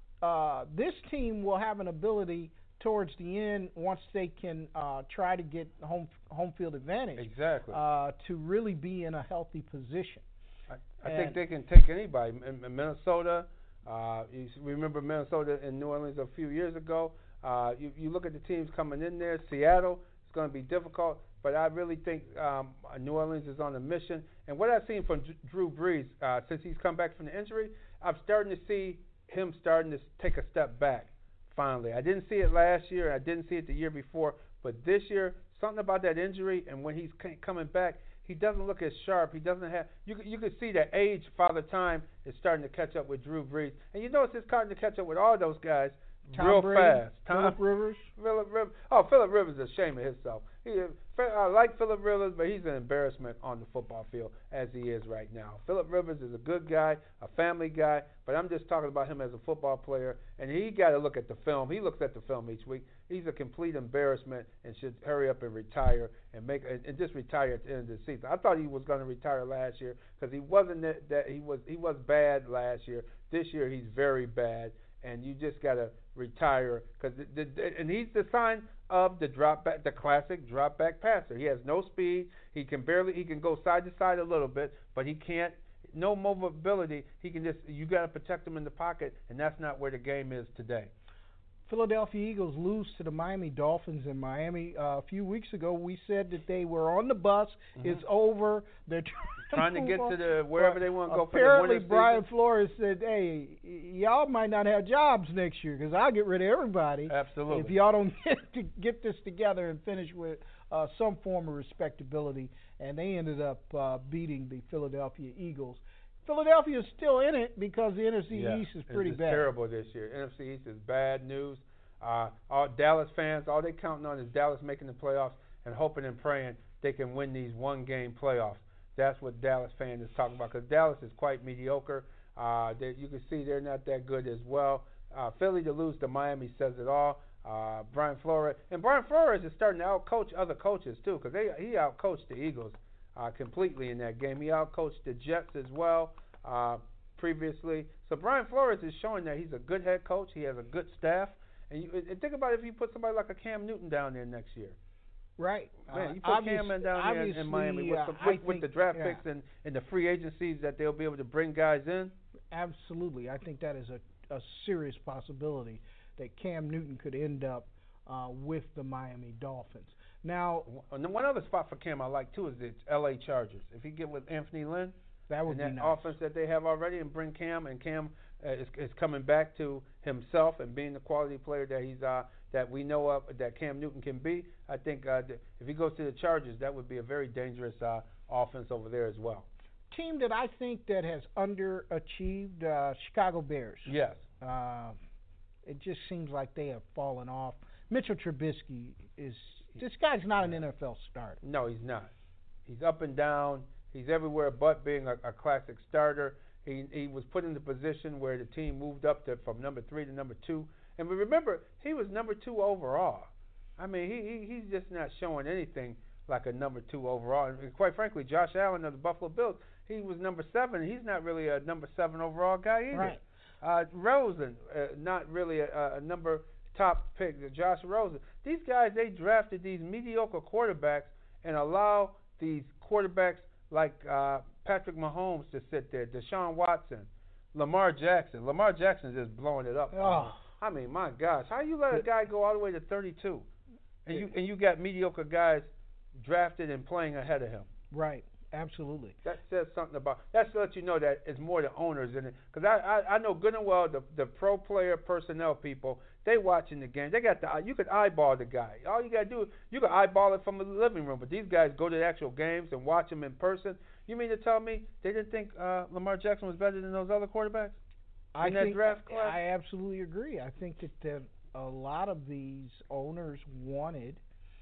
uh, this team will have an ability towards the end once they can uh, try to get home home field advantage Exactly. uh, to really be in a healthy position. I, I and- think they can take anybody. In, in Minnesota, uh, you s- remember Minnesota and New Orleans a few years ago. Uh, you, you look at the teams coming in there. Seattle is going to be difficult, but I really think um, New Orleans is on a mission. And what I've seen from D- Drew Brees uh, since he's come back from the injury, I'm starting to see him starting to take a step back, finally. I didn't see it last year. I didn't see it the year before. But this year, something about that injury and when he's c- coming back, he doesn't look as sharp. He doesn't have – you you could see that age, Father Time, is starting to catch up with Drew Brees. And you notice it's starting to catch up with all those guys Tom real Brady, fast. Tom, Phillip Rivers. Phillip Rivers. Oh, Phillip Rivers is ashamed of himself. He, I like Phillip Rivers, but he's an embarrassment on the football field as he is right now. Phillip Rivers is a good guy, a family guy, but I'm just talking about him as a football player, and he got to look at the film. He looks at the film each week. He's a complete embarrassment and should hurry up and retire and make and, and just retire at the end of the season. I thought he was going to retire last year because he wasn't that, that he was he was bad last year. This year he's very bad, and you just got to retire because and he's the sign of the drop back, the classic drop back passer. He has no speed. He can barely he can go side to side a little bit, but he can't. No mobility. He can just you got to protect him in the pocket, and that's not where the game is today. Philadelphia Eagles lose to the Miami Dolphins in Miami. Uh, a few weeks ago, we said that they were on the bus. Mm-hmm. It's over. They're trying to get to the wherever they want to go. Apparently, for the Brian season. Flores said, "Hey, y'all might not have jobs next year because I'll get rid of everybody. Absolutely. If y'all don't get to get this together and finish with uh, some form of respectability." And they ended up uh, beating the Philadelphia Eagles. Philadelphia is still in it because the N F C yeah, East is pretty it's bad. terrible this year. N F C East is bad news. Uh, all Dallas fans, all they counting on is Dallas making the playoffs and hoping and praying they can win these one-game playoffs. That's what Dallas fans is talking about because Dallas is quite mediocre. Uh, they, you can see they're not that good as well. Uh, Philly to lose to Miami says it all. Uh, Brian Flores and Brian Flores is starting to outcoach other coaches too because they he outcoached the Eagles. Uh, completely in that game. He outcoached the Jets as well uh, previously. So Brian Flores is showing that he's a good head coach. He has a good staff. And, you, and think about if you put somebody like a Cam Newton down there next year. Right. Man, you uh, put Cam in down there in, in Miami with, uh, the, with, with think, the draft yeah. picks and, and the free agencies that they'll be able to bring guys in. Absolutely. I think that is a, a serious possibility that Cam Newton could end up uh, with the Miami Dolphins. Now, and one other spot for Cam I like too is the L A Chargers. If he get with Anthony Lynn, that would and be that nice. offense that they have already, and bring Cam, and Cam uh, is, is coming back to himself and being the quality player that he's uh, that we know of that Cam Newton can be. I think uh, if he goes to the Chargers, that would be a very dangerous uh, offense over there as well. Team that I think that has underachieved, uh, Chicago Bears. Yes. Uh, it just seems like they have fallen off. Mitchell Trubisky is. This guy's not an N F L starter. No, he's not. He's up and down. He's everywhere but being a, a classic starter. He he was put in the position where the team moved up to from number three to number two. And we remember, he was number two overall. I mean, he, he he's just not showing anything like a number two overall. And quite frankly, Josh Allen of the Buffalo Bills, he was number seven. He's not really a number seven overall guy either. Right. Uh, Rosen, uh, not really a, a number top pick, Josh Rosen. These guys, they drafted these mediocre quarterbacks and allow these quarterbacks like uh, Patrick Mahomes to sit there, Deshaun Watson, Lamar Jackson. Lamar Jackson is just blowing it up. Oh. I mean, my gosh, how you let a guy go all the way to thirty-two, and you and you got mediocre guys drafted and playing ahead of him? Right. Absolutely. That says something about. That lets you know that it's more the owners in it. Because I, I I know good and well the the pro player personnel people, they watching the game. They got the you could eyeball the guy. All you gotta do you can eyeball it from the living room. But these guys go to the actual games and watch them in person. You mean to tell me they didn't think uh, Lamar Jackson was better than those other quarterbacks I in that think, draft class? I absolutely agree. I think that the, a lot of these owners wanted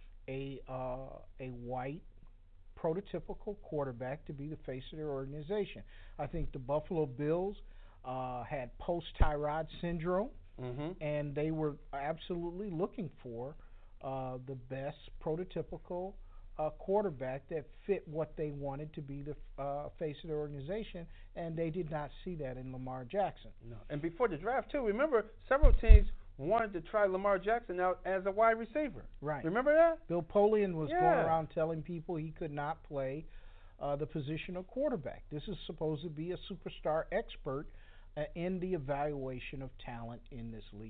a uh, a white prototypical quarterback to be the face of their organization. I think the Buffalo Bills uh, had post-Tyrod syndrome, mm-hmm. and they were absolutely looking for uh, the best prototypical uh, quarterback that fit what they wanted to be the uh, face of their organization, and they did not see that in Lamar Jackson. No. And before the draft, too, remember several teams wanted to try Lamar Jackson out as a wide receiver. Right. Remember that? Bill Polian was yeah. going around telling people he could not play uh, the position of quarterback. This is supposed to be a superstar expert uh, in the evaluation of talent in this league.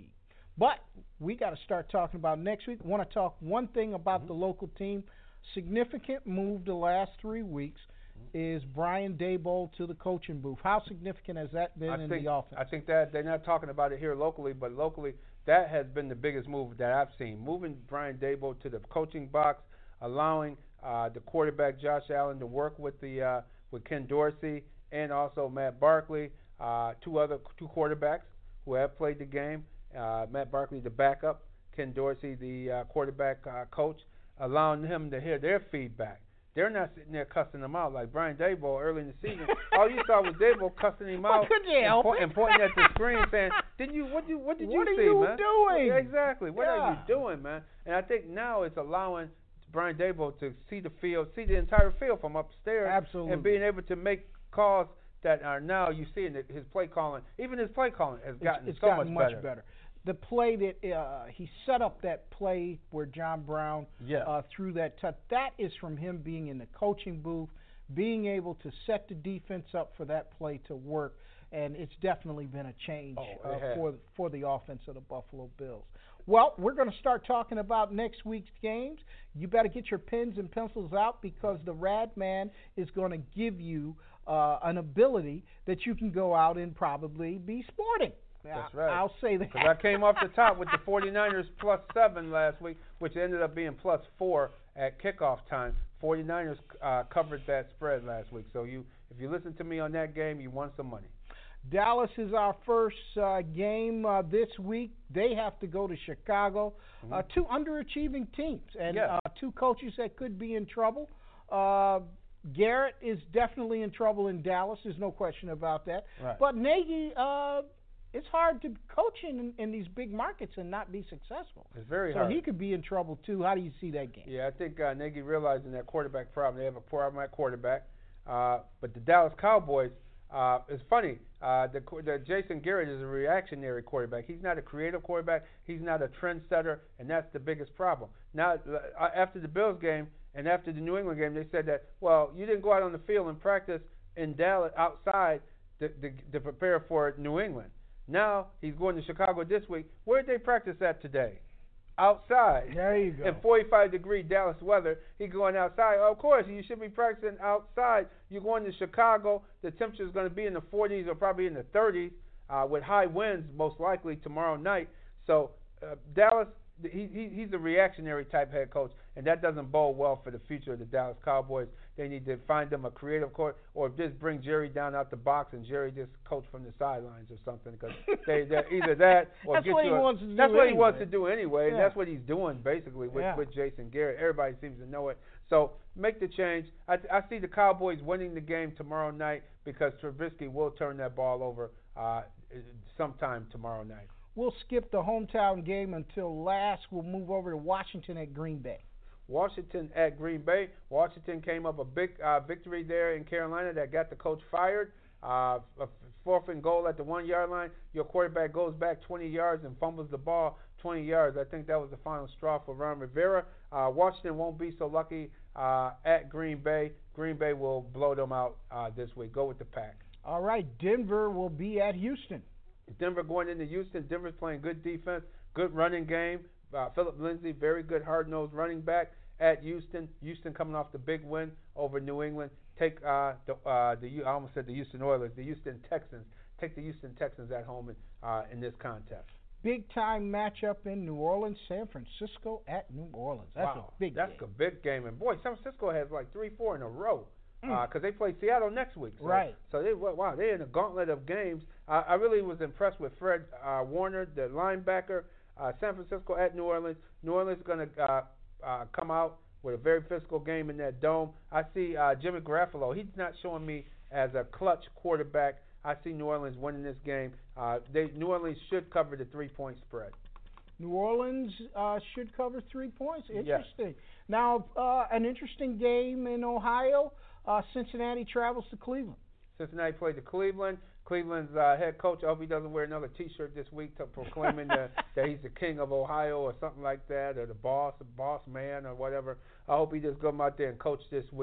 But we got to start talking about next week. I want to talk one thing about mm-hmm. the local team. Significant move the last three weeks mm-hmm. is Brian Daboll to the coaching booth. How significant has that been I in think, the offense? I think that they're not talking about it here locally, but locally that has been the biggest move that I've seen. Moving Brian Daboll to the coaching box, allowing uh, the quarterback Josh Allen to work with the uh, with Ken Dorsey and also Matt Barkley, uh, two other two quarterbacks who have played the game. Uh, Matt Barkley, the backup, Ken Dorsey, the uh, quarterback uh, coach, allowing him to hear their feedback. They're not sitting there cussing them out like Brian Daboll early in the season. All you saw was Daboll cussing him out and, po- and pointing at the screen saying, "Did you? What you? What did what you see, you man? Doing? Yeah, exactly. What yeah. are you doing, man?" And I think now it's allowing Brian Daboll to see the field, see the entire field from upstairs, Absolutely. and being able to make calls that are now you see in his play calling. Even his play calling has gotten it's, it's so gotten much, much better. better. The play that uh, he set up that play where John Brown yeah. uh, threw that touch, that is from him being in the coaching booth, being able to set the defense up for that play to work, and it's definitely been a change oh, uh, for for the offense of the Buffalo Bills. Well, we're going to start talking about next week's games. You better get your pens and pencils out because the Rad Man is going to give you uh, an ability that you can go out and probably be sporting. That's right. I'll say that. Because I came off the top with the 49ers plus seven last week, which ended up being plus four at kickoff time. 49ers uh, covered that spread last week. So you, if you listen to me on that game, you won some money. Dallas is our first uh, game uh, this week. They have to go to Chicago. Mm-hmm. Uh, two underachieving teams and yeah. uh, two coaches that could be in trouble. Uh, Garrett is definitely in trouble in Dallas. There's no question about that. Right. But Nagy, uh, it's hard to coach in, in these big markets and not be successful. It's very so hard. So he could be in trouble, too. How do you see that game? Yeah, I think uh, Nagy realizing that quarterback problem. They have a problem at quarterback. Uh, but the Dallas Cowboys, uh, it's funny. Uh, the, the Jason Garrett is a reactionary quarterback. He's not a creative quarterback. He's not a trendsetter, and that's the biggest problem. Now, uh, after the Bills game and after the New England game, they said that, well, you didn't go out on the field and practice in Dallas outside to, to, to prepare for New England. Now he's going to Chicago this week. Where did they practice at today? Outside. There you go. In forty-five degree Dallas weather, he's going outside. Of course, you should be practicing outside. You're going to Chicago. The temperature is going to be in the forties or probably in the thirties uh, with high winds most likely tomorrow night. So uh, Dallas, he, he he's a reactionary type head coach, and that doesn't bode well for the future of the Dallas Cowboys. They need to find them a creative coach, or just bring Jerry down out the box and Jerry just coach from the sidelines or something. Because they they're either that or that's get what to he a, wants to do. That's what anyway. he wants to do anyway, yeah. and that's what he's doing basically with, yeah. with Jason Garrett. Everybody seems to know it. So make the change. I, I see the Cowboys winning the game tomorrow night because Trubisky will turn that ball over uh, sometime tomorrow night. We'll skip the hometown game until last. We'll move over to Washington at Green Bay. Washington at Green Bay. Washington came up a big uh, victory there in Carolina that got the coach fired. Uh, a fourth and goal at the one-yard line. Your quarterback goes back twenty yards and fumbles the ball twenty yards. I think that was the final straw for Ron Rivera. Uh, Washington won't be so lucky uh, at Green Bay. Green Bay will blow them out uh, this week. Go with the Pack. All right, Denver will be at Houston. Denver going into Houston. Denver's playing good defense, good running game. Uh, Philip Lindsay, very good hard-nosed running back at Houston. Houston coming off the big win over New England. Take uh, the uh, the I almost said the Houston Oilers, the Houston Texans. Take the Houston Texans at home in, uh, in this contest. Big time matchup in New Orleans, San Francisco at New Orleans. That's wow, a big that's game. a big game, and boy, San Francisco has like three, four in a row. Because Mm. uh, they play Seattle next week. So, right. So, they, wow, they're in a gauntlet of games. Uh, I really was impressed with Fred uh, Warner, the linebacker. Uh, San Francisco at New Orleans. New Orleans is going to uh, uh, come out with a very physical game in that dome. I see uh, Jimmy Garoppolo. He's not showing me as a clutch quarterback. I see New Orleans winning this game. Uh, they New Orleans should cover the three-point spread. New Orleans uh, should cover three points. Interesting. Yes. Now, uh, an interesting game in Ohio. Uh, Cincinnati travels to Cleveland. Cincinnati played to Cleveland. Cleveland's uh, head coach, I hope he doesn't wear another T-shirt this week to proclaiming that, that he's the king of Ohio or something like that, or the boss, the boss man or whatever. I hope he just go out there and coach this week.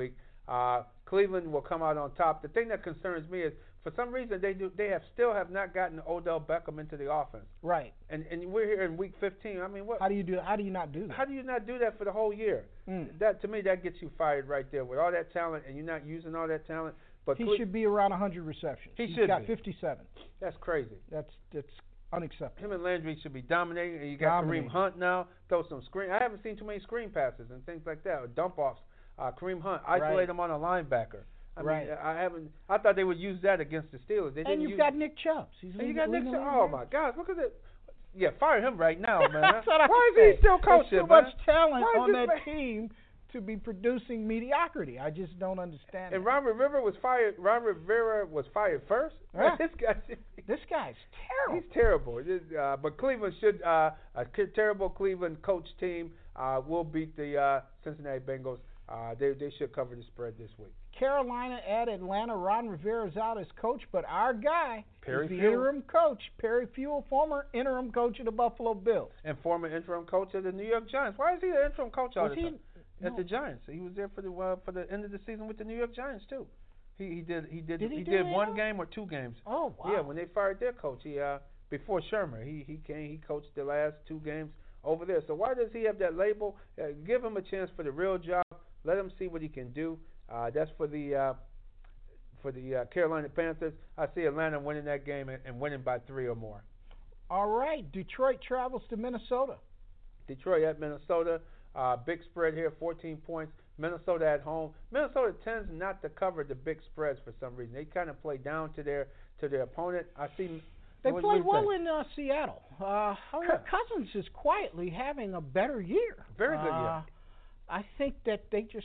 Uh, Cleveland will come out on top. The thing that concerns me is, for some reason, they do they have still have not gotten Odell Beckham into the offense. Right. And and we're here in week fifteen. I mean, what? How do you do? How do you not do that? How do you not do that for the whole year? Mm. That to me, that gets you fired right there with all that talent, and you're not using all that talent. But he Cle- should be around one hundred receptions. He He's should got be. fifty-seven. That's crazy. That's that's unacceptable. Him and Landry should be dominating, and you got Dominating. Kareem Hunt now. Throw some screen. I haven't seen too many screen passes and things like that, or dump offs. Uh, Kareem Hunt, isolate Right. him on a linebacker. I Right. mean, I haven't. I thought they would use that against the Steelers. They didn't And you've use, got Nick Chubb. He's and you leading- got Nick. leading Chubb. the Oh league. my gosh, look at it. Yeah, fire him right now, man. That's what I Why say. is he still coaching, There's too man? much talent Why is on this that man- team to be producing mediocrity. I just don't understand And it. Ron Rivera was fired. Ron Rivera was fired first. Yeah. This guy. This guy's terrible. He's terrible. This, uh, but Cleveland should. Uh, a k- terrible Cleveland coach team uh, will beat the uh, Cincinnati Bengals. Uh, they they should cover the spread this week. Carolina at Atlanta. Ron Rivera's out as coach, but our guy Perry is the Fewell. interim coach, Perry Fewell, former interim coach of the Buffalo Bills. And former interim coach of the New York Giants. Why is he the interim coach all Was the he? time? At No. the Giants. He was there for the uh, for the end of the season with the New York Giants too. He he did he did Did he he do did that? one game or two games. Oh wow. Yeah, when they fired their coach, he uh before Shermer, he he came he coached the last two games over there. So why does he have that label? Uh, give him a chance for the real job. Let him see what he can do. Uh, that's for the uh, for the uh, Carolina Panthers. I see Atlanta winning that game and, and winning by three or more. All right. Detroit travels to Minnesota. Detroit at Minnesota. Uh, big spread here, fourteen points. Minnesota at home. Minnesota tends not to cover the big spreads for some reason. They kind of play down to their to their opponent. I see. They what, played what well think? in uh, Seattle. Uh, Kirk Cousins is quietly having a better year. Very good uh, year. I think that they just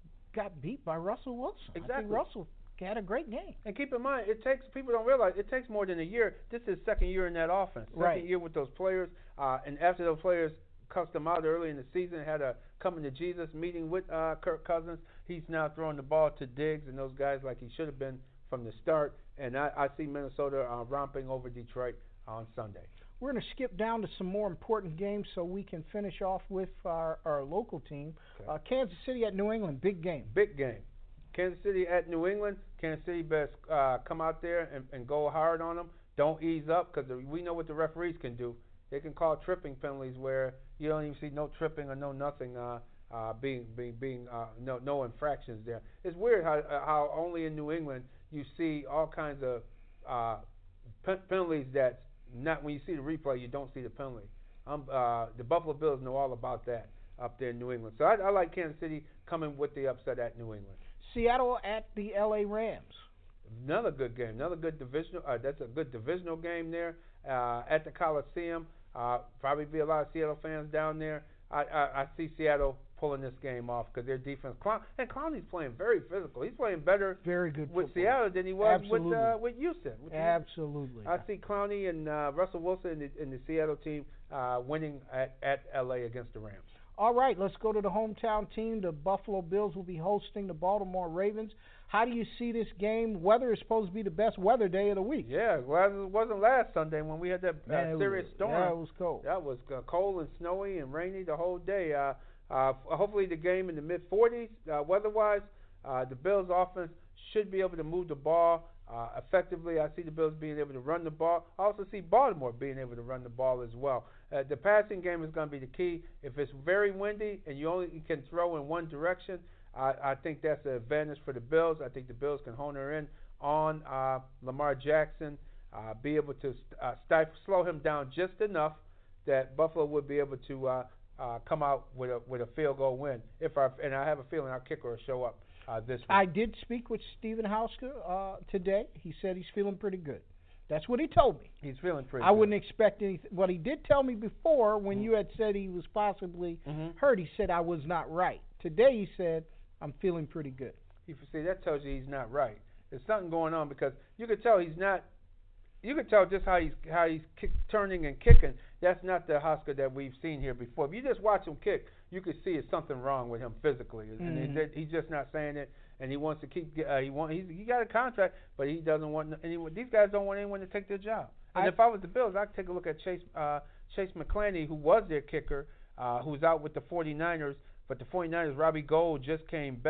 got beat by Russell Wilson. I Exactly. think Russell had a great game. And keep in mind, it takes people don't realize it takes more than a year. This is second year in that offense. Second Right. year with those players. Uh, and after those players cussed him out early in the season, had a coming to Jesus meeting with uh, Kirk Cousins. He's now throwing the ball to Diggs and those guys like he should have been from the start. And I, I see Minnesota uh, romping over Detroit on Sunday. We're going to skip down to some more important games so we can finish off with our, our local team. Okay. Uh, Kansas City at New England, big game. Big game. Kansas City at New England. Kansas City best uh, come out there and, and go hard on them. Don't ease up because we know what the referees can do. They can call tripping penalties where you don't even see no tripping or no nothing uh, uh, being being being uh, no no infractions there. It's weird how uh, how only in New England you see all kinds of uh, pe- penalties that not when you see the replay you don't see the penalty. Um, uh, the Buffalo Bills know all about that up there in New England. So I, I like Kansas City coming with the upset at New England. Seattle at the L A Rams. Another good game. Another good divisional. Uh, that's a good divisional game there uh, at the Coliseum. Uh, probably be a lot of Seattle fans down there. I, I, I see Seattle pulling this game off because their defense. Clown, and Clowney's playing very physical. He's playing better Very good with football. Seattle than he was Absolutely. with uh, with Houston. With the- Absolutely. I see Clowney and uh, Russell Wilson and the, and the Seattle team uh, winning at, at L A against the Rams. All right, let's go to the hometown team. The Buffalo Bills will be hosting the Baltimore Ravens. How do you see this game? Weather is supposed to be the best weather day of the week. Yeah, glad it wasn't last Sunday when we had that uh, Man, it serious was, storm. Yeah, it was cold. That was uh, cold and snowy and rainy the whole day. Uh, uh, hopefully the game in the mid forties uh, weather-wise. Uh, the Bills' offense should be able to move the ball uh, effectively. I see the Bills being able to run the ball. I also see Baltimore being able to run the ball as well. Uh, the passing game is going to be the key. If it's very windy and you only you can throw in one direction, I, I think that's an advantage for the Bills. I think the Bills can hone her in on uh, Lamar Jackson, uh, be able to uh, stifle, slow him down just enough that Buffalo would be able to uh, uh, come out with a with a field goal win. If our, and I have a feeling our kicker will show up uh, this week. I did speak with Stephen Hausker uh, today. He said he's feeling pretty good. That's what he told me. He's feeling pretty I good. wouldn't expect anything. What he did tell me before, when Mhm. you had said he was possibly Mhm. hurt, he said I was not right. Today he said I'm feeling pretty good. You see, that tells you he's not right. There's something going on because you could tell he's not. You could tell just how he's how he's kick, turning and kicking. That's not the Husker that we've seen here before. If you just watch him kick, you could see it's something wrong with him physically, Mhm. and he, he's just not saying it. And he wants to keep. Uh, he want. He's, he got a contract, but he doesn't want anyone. These guys don't want anyone to take their job. And I, if I was the Bills, I'd take a look at Chase uh, Chase McClaney, who was their kicker, uh, who's out with the 49ers. But the 49ers, Robbie Gould just came back.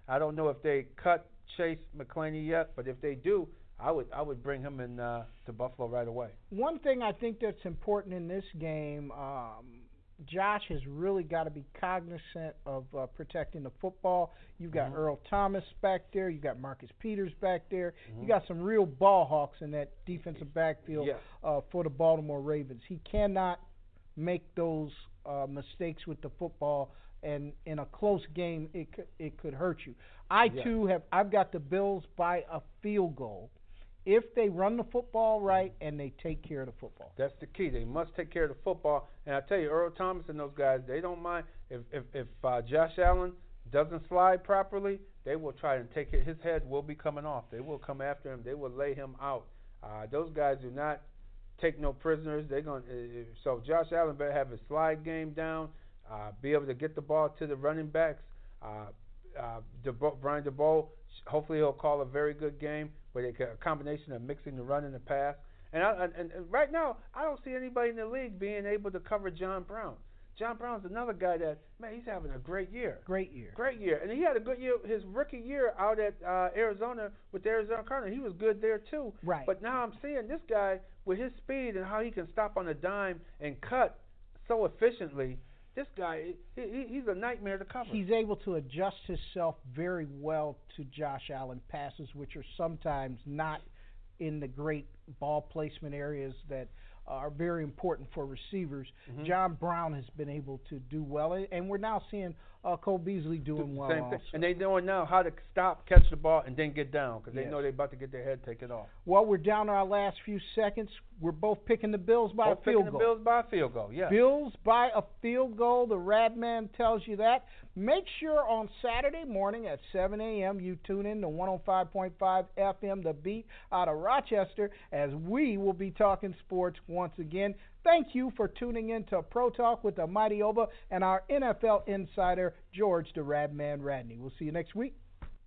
I don't know if they cut Chase McClaney yet, but if they do, I would I would bring him in uh, to Buffalo right away. One thing I think that's important in this game, um, Josh has really got to be cognizant of uh, protecting the football. You've got mm-hmm. Earl Thomas back there. You've got Marcus Peters back there. Mm-hmm. You got some real ball hawks in that defensive backfield yes. uh, for the Baltimore Ravens. He cannot make those uh, mistakes with the football, and in a close game, it could, it could hurt you. I yes. too have. I've got the Bills by a field goal. If they run the football right and they take care of the football. That's the key. They must take care of the football. And I tell you, Earl Thomas and those guys, they don't mind. If if, if uh, Josh Allen doesn't slide properly, they will try and take it. His head will be coming off. They will come after him. They will lay him out. Uh, those guys do not take no prisoners. They're going. Uh, so Josh Allen better have his slide game down, uh, be able to get the ball to the running backs. Uh, uh, DeBo- Brian DeBoer, hopefully he'll call a very good game. But a combination of mixing the run and the pass. And, I, and, and right now, I don't see anybody in the league being able to cover John Brown. John Brown's another guy that, man, he's having a great year. Great year. Great year. And he had a good year, his rookie year out at uh, Arizona with the Arizona Cardinals. He was good there, too. Right. But now I'm seeing this guy with his speed and how he can stop on a dime and cut so efficiently. This guy, he, he, he's a nightmare to cover. He's able to adjust himself very well to Josh Allen passes, which are sometimes not in the great ball placement areas that are very important for receivers. Mm-hmm. John Brown has been able to do well, and we're now seeing uh, Cole Beasley doing the well same also. thing. And they know now how to stop, catch the ball, and then get down because yes. they know they're about to get their head taken off. Well, we're down to our last few seconds. We're both picking the Bills by both a field picking goal. the Bills by a field goal, yeah. Bills by a field goal. The Rad Man tells you that. Make sure on Saturday morning at seven a.m. you tune in to one oh five point five F M, The Beat, out of Rochester, as we will be talking sports once again. Thank you for tuning in to Pro Talk with the Mighty Oba and our N F L insider, George the Radman Radney. We'll see you next week.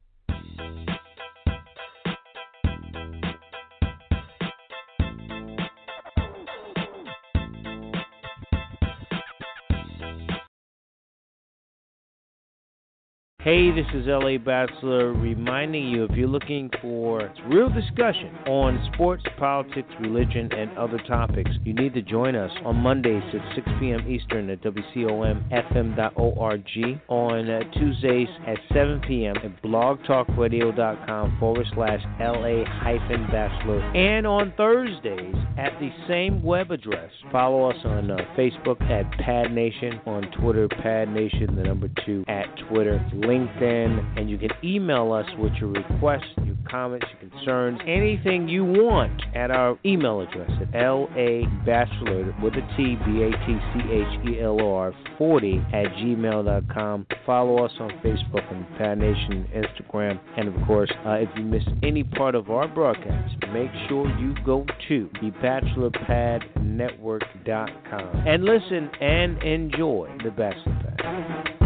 Hey, this is L A Bachelor reminding you, if you're looking for real discussion on sports, politics, religion, and other topics, you need to join us on Mondays at six p.m. Eastern at W C O M F M dot org, on uh, Tuesdays at seven p.m. at blogtalkradio.com forward slash LA hyphen Bachelor, and on Thursdays at the same web address. Follow us on uh, Facebook at Pad Nation, on Twitter, Pad Nation, the number two, at Twitter, LinkedIn, and you can email us with your requests, your comments, your concerns, anything you want at our email address at labachelor with a T, B A T C H E L O R forty at gmail dot com. Follow us on Facebook and Pad Nation, Instagram, and of course, uh, if you missed any part of our broadcast, make sure you go to the bachelor pad network dot com and listen and enjoy the Bachelor Pad.